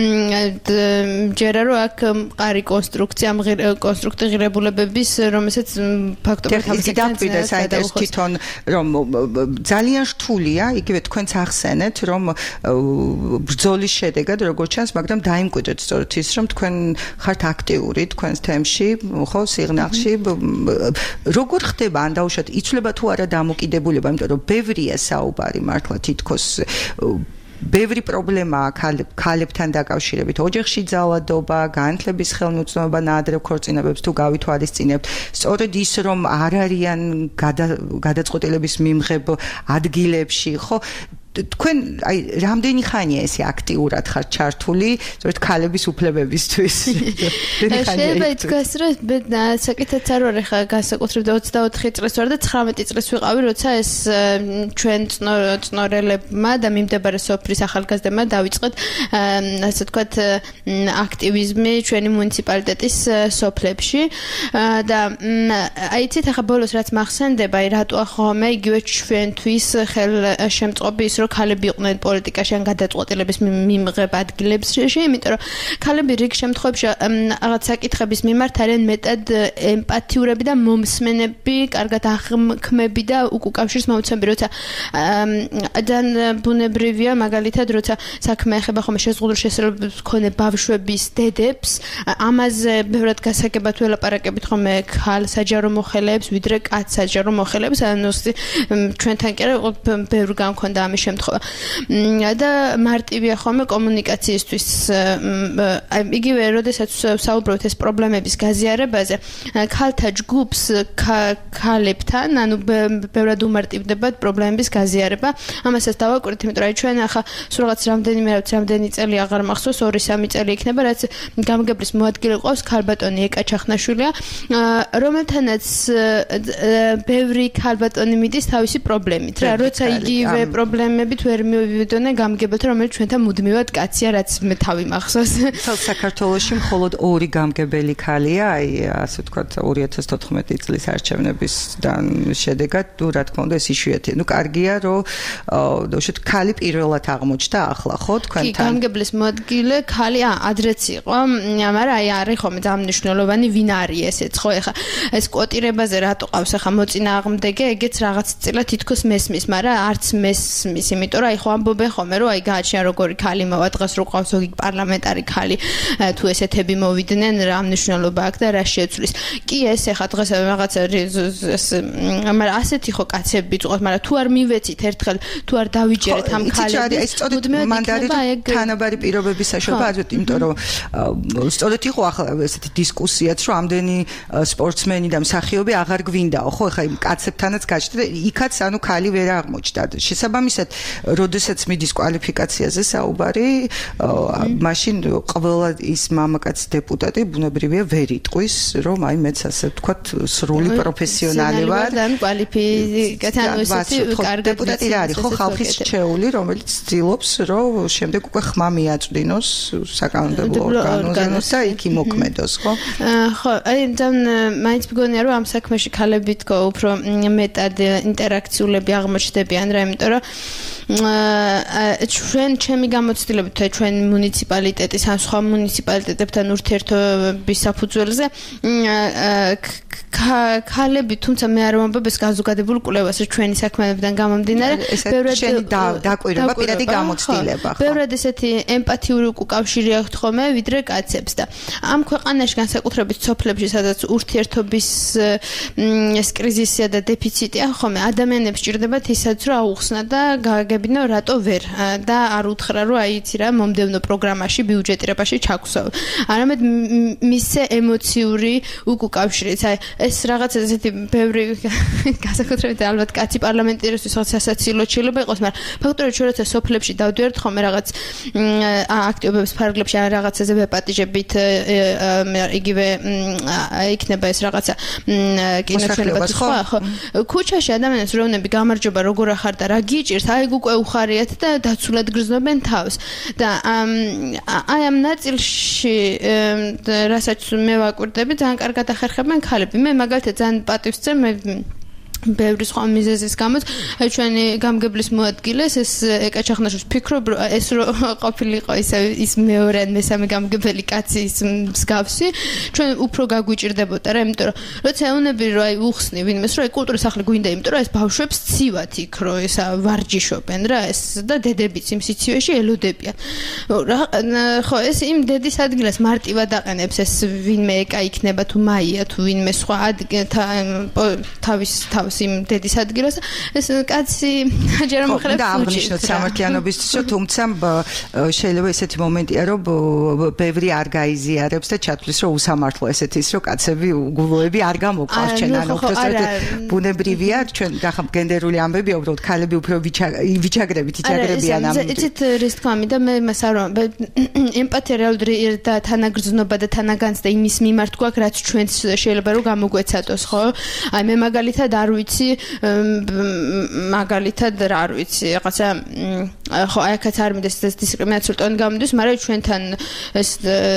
ჯერა რომ აქ მყარი კონსტრუქცია კონსტრუქტორ ღირებულებების რომელსაც ფაქტობრივად დავკვირდა საერთოდ თვითონ რომ ძალიან რთულია იგივე თქვენც ახსენეთ რომ ბრძოლის შედეგად როგორ ჩანს მაგრამ დაიმკვიდრეთ სწორედ ის რომ თქვენ ხართ აქტიური თქვენს თემში ხო სიგნალში როგორ ხდება ან დაუშვათ იცვლება თუ არა დამოკიდებულება იმიტომ რომ ბევრია საუბარი მართლა თითქოს ბევრი პრობლემაა ქალებთან დაკავშირებით ოჯახში ძალადობა განათლების ხელმისაწვდომობა ნაადრევ ქორწინებებს თუ გავითვალისწინებთ სწორედ ის რომ არ არიან გადაწყვეტილების მიმღებ ადგილებში ხო თქვენ აი რამდენი ხანია ესე აქტიურად ხართ ჩართული სწორედ ქალების უფლებებისთვის შეიძლება ითქვას რომ საკითხიც არ ვარ ხა განსაკუთრებით 24 წელს ვარ და 19 წელს ვიყავი როცა ეს ჩვენ წნორელებმა და მიმდებარე სოფლის ახალგაზრდებმა დავიწყეთ ასე ვთქვათ აქტივიზმი ჩვენი მუნიციპალიტეტის სოფლებში და აი იცით ახლა ბოლოს რაც მახსენდება აი რატო ახლა იგივე ჩვენთვის ხელშემწყობი რომ ქალები იყვნენ პოლიტიკაში ან გადაწყვეტილების მიმღებ ადგილებში, იმიტომ რომ ქალები რიგ შემთხვევებში რაღაც საკითხების მიმართ არიან მეტად ემპათიურები და მომსმენები, კარგად აღქმები და უკავშირს მოუცემები, როცა ძალიან ბუნებრივია, მაგალითად, როცა საქმე ეხება ხოლმე შეზღუდულ შესაძლებლობებს მქონე ბავშვების დედებს, ამაზე ბევრად გასაგებად ველაპარაკებით ხოლმე ქალ საჯარო მოხელეებს, ვიდრე კაც საჯარო მოხელეებს, ანუ ჩვენთან კი არა ბევრი გამქონდა ამის შემთხვევა და მარტივია ხოლმე კომუნიკაციისთვის აი იგივე როდესაც საუბრობთ ეს პრობლემების გაზიარებაზე ქალთა ჯგუფს ქალებთან ანუ ბევრად უმარტივდებათ პრობლემების გაზიარება ამასაც დავაკვირდით იმიტომ რომ ჩვენ ახლა სულ რაღაც რამდენი წელი აღარ მახსოვს 2-3 წელი იქნება რაც გამგებლის მოადგილე ყავს ქალბატონი ეკა ჩახნაშვილია რომელთანაც ბევრი ქალბატონი მიდის თავისი პრობლემით რა როცა იგივე პრობლემებით ვერ მივიდოდნენ გამგებელთან რომელიც ჩვენთან მუდმივად კაცია რაც მე თავი მახსოვს თელ საქართველოში მხოლოდ 2 გამგებელი ქალია აი ასე ვთქვათ 2014 წლის არჩევნებისგან შედეგად თუ რა თქმა უნდა ეს იშვიათია ნუ კარგია რომ უშუალოდ ქალი პირველად აღმოჩნდა ახლა ხო თქვენთან კი გამგებლის მოადგილე ქალი ადრეც იყო მაგრამ აი არის ხოლმე ძალიან მნიშვნელოვანი ვინ არის ესეც ხო ეხა ეს კვოტირებაზე რატო ყავს ახლა მოწინააღმდეგე ეგეც რაღაც წილა თითქოს მესმის მაგრამ არც მესმის იმიტომ რომ აი ხო ამბობენ ხოლმე რომ აი გააჩნია როგორი ქალი მოვა დღეს რო ყავს ოგი პარლამენტარი ქალი თუ ესეთები მოვიდნენ რა მნიშვნელობა აქვს და რა შეცვლის კი ეს ეხა დღეს რაღაცა მაგრამ ასეთი ხო კაცები წუყავს მაგრამ თუ არ მივეცით ერთხელ თუ არ დავიჯერეთ ამ ქალებს ეს სწორედ მანდარი თანაბარი პირობების საშუალება აძლევთ იმიტომ რომ სწორედ იყო ახლა ესეთი დისკუსიაც რომ ამდენი სპორტსმენი და მსახიობი აღარ გვინდაო ხო ეხა იმ კაცებთანაც გაჩნდა და იქაც ანუ ქალი ვერ აღმოჩნდა შესაბამისად როდესაც მიდის კვალიფიკაციაზე საუბარი მაშინ ყველა ის მამაკაც დეპუტატი ბუნებრივია ვერ იტყვის რომ აი მეც ასე ვთქვათ სრული პროფესიონალი ვარ და კვალიფიკაცია კარგი დეპუტატი რა არის ხო ხალხის რჩეული რომელიც ცდილობს რომ შემდეგ უკვე ხმა მიაწვდინოს საკანონმდებლო ორგანოზე და იქ იმოქმედოს ხო ხო აი ძალიან მაინც მგონია რომ ამ საქმეში ქალები თქო უფრო მეტად ინტერაქციულები აღმოჩნდებიან რა იმიტომ რომ ჩვენ ჩემი გამოცდილებით თუ ჩვენ მუნიციპალიტეტის ან სხვა მუნიციპალიტეტებთან ურთიერთობის საფუძველზე ქალები თუმცა მე არ ვამბობ ეს გაზოგადებულ კვლევას ჩვენი საქმეებიდან გამომდინარე ბევრად დაკვირვება პირადი გამოცდილება ხო ბევრად ესეთი ემპათიური უკავშირი აქვთ ხოლმე ვიდრე კაცებს და ამ ქვეყანაში განსაკუთრებით სოფლებში სადაც ურთიერთობის ეს კრიზისია და დეფიციტია ხოლმე ადამიანებს ჭირდებათ ისაც რომ აუხსნა და გააგებინო რატო ვერ და არ უთხრა რომ აი იცი რა მომდევნო პროგრამაში ბიუჯეტირებაში ჩაგვსვავ არამედ მისცე ემოციური უკავშირიც აი ეს რაღაც ესეთი ბევრი განსაკუთრებით ალბათ კაცი პარლამენტარისთვის რაღაც სასაცილო შეიძლება იყოს მაგრამ ფაქტობრივად ჩვენ როცა სოფლებში დავდივართ ხოლმე რაღაც აქტივობების ფარგლებში ან რაღაცაზე ვეპატიჟებით იგივე იქნება ეს რაღაცა კინოჩვენებაც ხო ქუჩაში ადამიანებს როვნები გამარჯობა როგორ ახარ და რა გიჭირს აი უკვე უხარიათ და დაცულად გრძნობენ თავს. და აი ამ ნაწილში რასაც მე ვაკვირდები, ძალიან კარგად ახერხებენ ქალები. მე მაგალითად ძალიან პატივს ვცემ ბევრი სხვა მიზეზის გამო ჩვენი გამგებლის მოადგილეს ეს ეკა ჩახნაშოს ფიქრობ ეს რო ყოფილიყო ის მეორე ან მესამე გამგებელი კაცი ის მსგავსი ჩვენ უფრო გაგვიჭირდებოდა რა იმიტომ რომ როცა ეუნები რომ აი უხსნი ვინმეს რომ აი კულტურის სახლი გვინდა იმიტომ რომ ეს ბავშვებს ცივათ იქ რომ ესა ვარჯიშობენ რა ეს და დედებიც იმ სიცივეში ელოდებიან ხო ეს იმ დედის ადგილას მარტივად აყენებს ეს ვინმე ეკა იქნება თუ მაია თუ ვინმე სხვა თავის იმ დედის ადგილას ეს კაცი ჯერ მომხლებს და აღნიშნოთ სამართლიანობისთვის რომ თუმცა შეიძლება ესეთი მომენტია რომ ბევრი არ გაიზიარებს და ჩათვლის რომ უსამართლო ესეთის რომ კაცები უგულოები არ გამოყვარს ჩვენ ანუ უბრალოდ ბუნებრივია ჩვენ გახამ გენდერული ამბებია უბრალოდ ქალები უფრო ვიჩაგრებით იჩაგრებიან ამ იცით რის თქმა მინდა მე მას არ ემპათია რეალური და თანაგრძნობა და თანაგანცდა იმის მიმართ გვაქვს რაც ჩვენც შეიძლება რომ გამოგვეცადოს ხო აი მე მაგალითად არ ვიცი მაგალითად რა არ ვიცი რაღაცა ხო აიქაც არ მინდა ეს დისკრიმინაციული ტონი გამომდის მაგრამ ჩვენთან ეს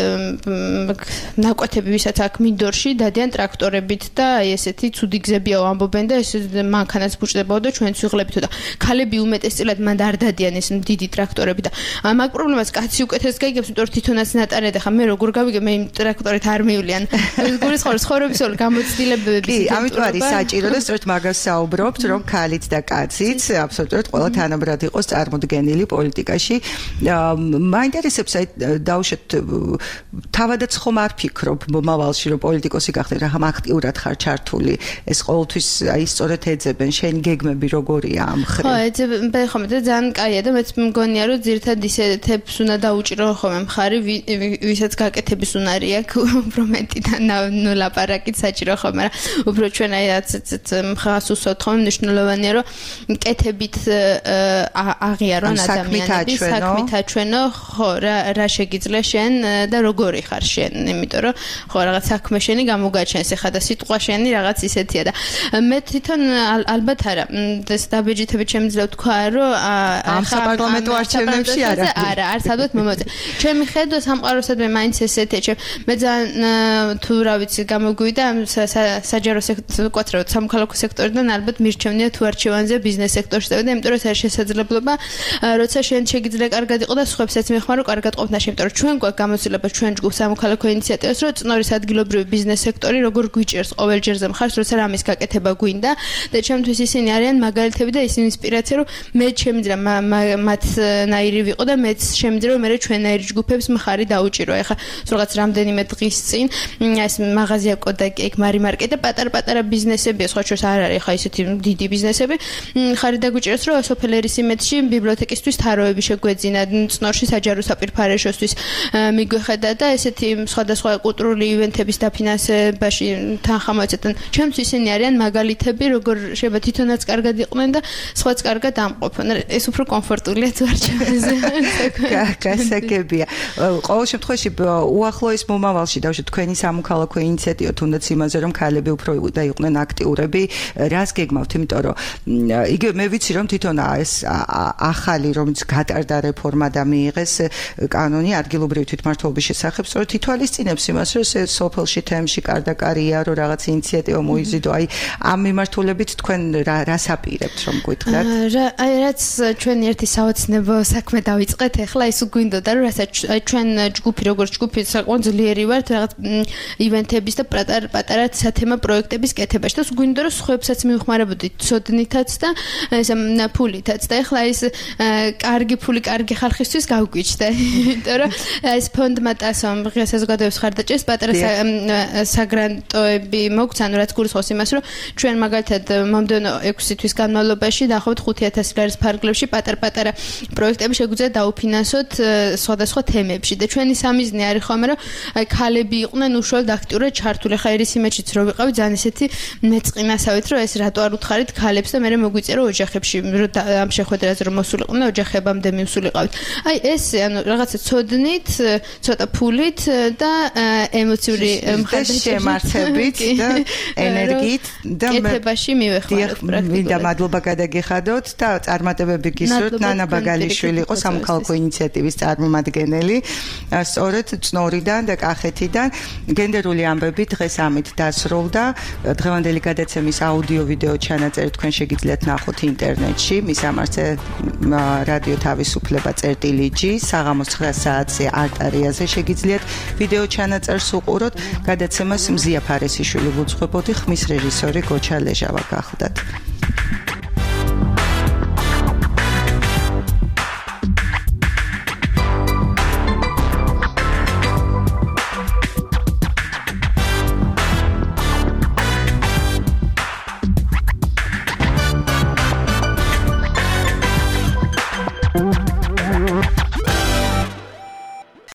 ნაკვეთები ვისაც აქ მინდორში დადიან ტრაქტორებით და აი ესეთი ცუდი გზებია ამბობენ და ეს მანქანაც ბუჭდებოდა და ჩვენც ვიღლებითო და ქალები უმეტესწილად მანდ არ დადიან ეს დიდი ტრაქტორები და მაგ პრობლემას კაცი უკეთეს გაიგებს იმიტომ რომ თვითონაც ნატარია და ხა მე როგორ გავიგე მე იმ ტრაქტორით არ მივლიან გულისხმობს ცხოვრებისეული გამოცდილებები ამიტომ არის საჭირო და სწორედ მაგას საუბრობთ რომ ქალიც და კაციც აბსოლუტურად ყველა თანაბრად იყოს წარმოდგენილი პოლიტიკაში მაინტერესებს აი დავუშვათ თავადაც ხომ არ ფიქრობ მომავალში რომ პოლიტიკოსი გახდე რა აქტიურად ხარ ჩართული ეს ყოველთვის აი სწორედ ეძებენ შენი გეგმები როგორია ამ ხრი ხო ეძებენ ხომ და ძალიან კაია და მეც მგონია რომ ძირთად ისეთებს უნდა დაუჭირო ხომ მხარი ვისაც გაკეთების უნარი აქვს უფრო მეტი და ნუ ლაპარაკით საჭირო ხომ მაგრამ უფრო ჩვენ აი რაც მხას უსვათ ხომ მნიშვნელოვანია რომ კეთებით აღიარონ ადამიანები საქმით აჩვენო ხო რა შეგიძლია შენ და როგორი ხარ შენ იმიტომ რომ ხო რაღაც საქმე შენი გამოგაჩენს ეხა და სიტყვა შენი რაღაც ისეთია და მე თვითონ ალბათ არა ეს დაბეჯითებით შემიძლია ვთქვა რომ ამ საპარლამენტო არჩევნებში არა არც ადვეთ მომოწე ჩემი ხედვა სამყაროსადმი მაინც ესეთია მე ძალიან თუ რა ვიცი გამოგვივიდა ამ საჯარო სექტორიდან სამოქალაქო სექტორიდან ალბათ მირჩევნია თუ არჩევანზე ბიზნეს სექტორში და იმიტომ რომ ეს არის შესაძლებლობა როცა შენ შეგიძლია კარგად იყო და სხვებსაც მეხმარო კარგად ყოფნაში იმიტომ რომ ჩვენ გვაქვს გამოცდილება ჩვენ ჯგუფ სამოქალაქო ინიციატივას რომ წნორის ადგილობრივი ბიზნეს სექტორი როგორ გვიჭერს ყოველ ჯერზე მხარს როცა რამის გაკეთება გვინდა და ჩემთვის ისინი არიან მაგალითები და ის ინსპირაცია რომ მე შემიძლია მათ ნაირი ვიყო და მეც შემიძლია რომ მე ჩვენნაირი ჯგუფებს მხარი დაუჭირო ეხლა რაღაც რამდენიმე დღის წინ ეს მაღაზია კოდაკი ეგ მარიმარკეტ და პატარ-პატარა ბიზნესებია სხვა შორის არ არის ხა ისეთი დიდი ბიზნესები ხარი დაგვიჭერს რომ სოფელ ერისიმეთში ბიბლიოთეკისთვის თაროები შეგვეძინა წნორში საჯარო საპირფარეშოსთვის მიგვეხედა და ესეთი სხვადასხვა კულტურული ივენთების დაფინანსებაში თანხა მოეცედნენ ჩემთვის ისინი არიან მაგალითები როგორ შეიძლება თვითონაც კარგად იყვნენ და სხვაც კარგად ამყოფენ ეს უფრო კომფორტულია თუ არჩევანზე გასაგებია ყოველ შემთხვევაში უახლოეს მომავალში დავუშვათ თქვენი სამოქალაქო ინიციატივა თუნდაც იმაზე რომ ქალები უფრო იყვნენ აქტიურები რას გეგმავთ იმიტომ რომ იგივე მე ვიცი რომ თვითონ ეს ახალი რომელიც გატარდა რეფორმა და მიიღეს კანონი ადგილობრივი თვითმმართველობის შესახებ სწორედ ითვალისწინებს იმას რომ სოფელში თემში კარდაკარია რომ რაღაც ინიციატივა მოიზიდო აი ამ მიმართულებით თქვენ რას აპირებთ რომ გითხრათ აი რაც ჩვენ ერთი საოცნებო საქმე დავიწყეთ ახლა ის გვინდოდა რომ რასაც ჩვენ ჯგუფი როგორც ჯგუფი საკმაოდ ძლიერი ვართ რაღაც ივენთების და პატარა სათემო პროექტების კეთებაში და გვინდა რომ სხვებსაც მივხმარებოდით ცოდნითაც და ესე ფულითაც და ახლა ის კარგი ფული კარგი ხალხისთვის გავგვიჩნდა იმიტომ რომ ეს ფონდმა ტასომ ღია საზოგადოების ხარდაჭერას პატარა საგრანტოები მოგვცა ანუ რაც გულისხმობს იმას რომ ჩვენ მაგალითად მომდევნო 6 თვის განმავლობაში დაახლოებით 5000 ლარის ფარგლებში პატარ-პატარა პროექტები შეგვიძლია დაუფინანსოთ სხვადასხვა თემებში და ჩვენი სამიზნე არის ხომ რომ აი ქალები იყვნენ უშუალოდ აქტიურად ჩართული ხა ერისიმეთშიც რო ვიყავი ძალიან ესეთი მეწყინასავე გეტყვით, რომ ეს რატო არ უთხარით ქალებს და მე მოგვიწერო ოჯახებში, ამ შეხვედრაზე რომ მოსულიყო და ოჯახებამდე მივსულიყავით. აი ეს ანუ რაღაცა ცოდნით, ცოტა ფულით და ემოციური შემართებით და ენერგიით და კეთებაში მივეხმაროთ პრაქტიკულად. და მადლობა გადაგიხადოთ და წარმატებები გისურვებთ. ნანა ბაგალიშვილი იყო სამოქალაქო ინიციატივის წარმომადგენელი. სწორედ წნორიდან და კახეთიდან გენდერული ამბები დღეს ამით დასრულდა. დღევანდელი გადაცემის აუდიო-ვიდეო ჩანაწერი თქვენ შეგიძლიათ ნახოთ ინტერნეტში. მის ამარზე რადიო თავისუფლება.g საღამოს 9 საათზე არტარიაზე შეგიძლიათ ვიდეო ჩანაწერს უყუროთ. გადაცემას მზია ფარესიშვილი ვუძღვებოდი, ხმის რეჟისორი გოჩა ლეჟავა გახლდათ.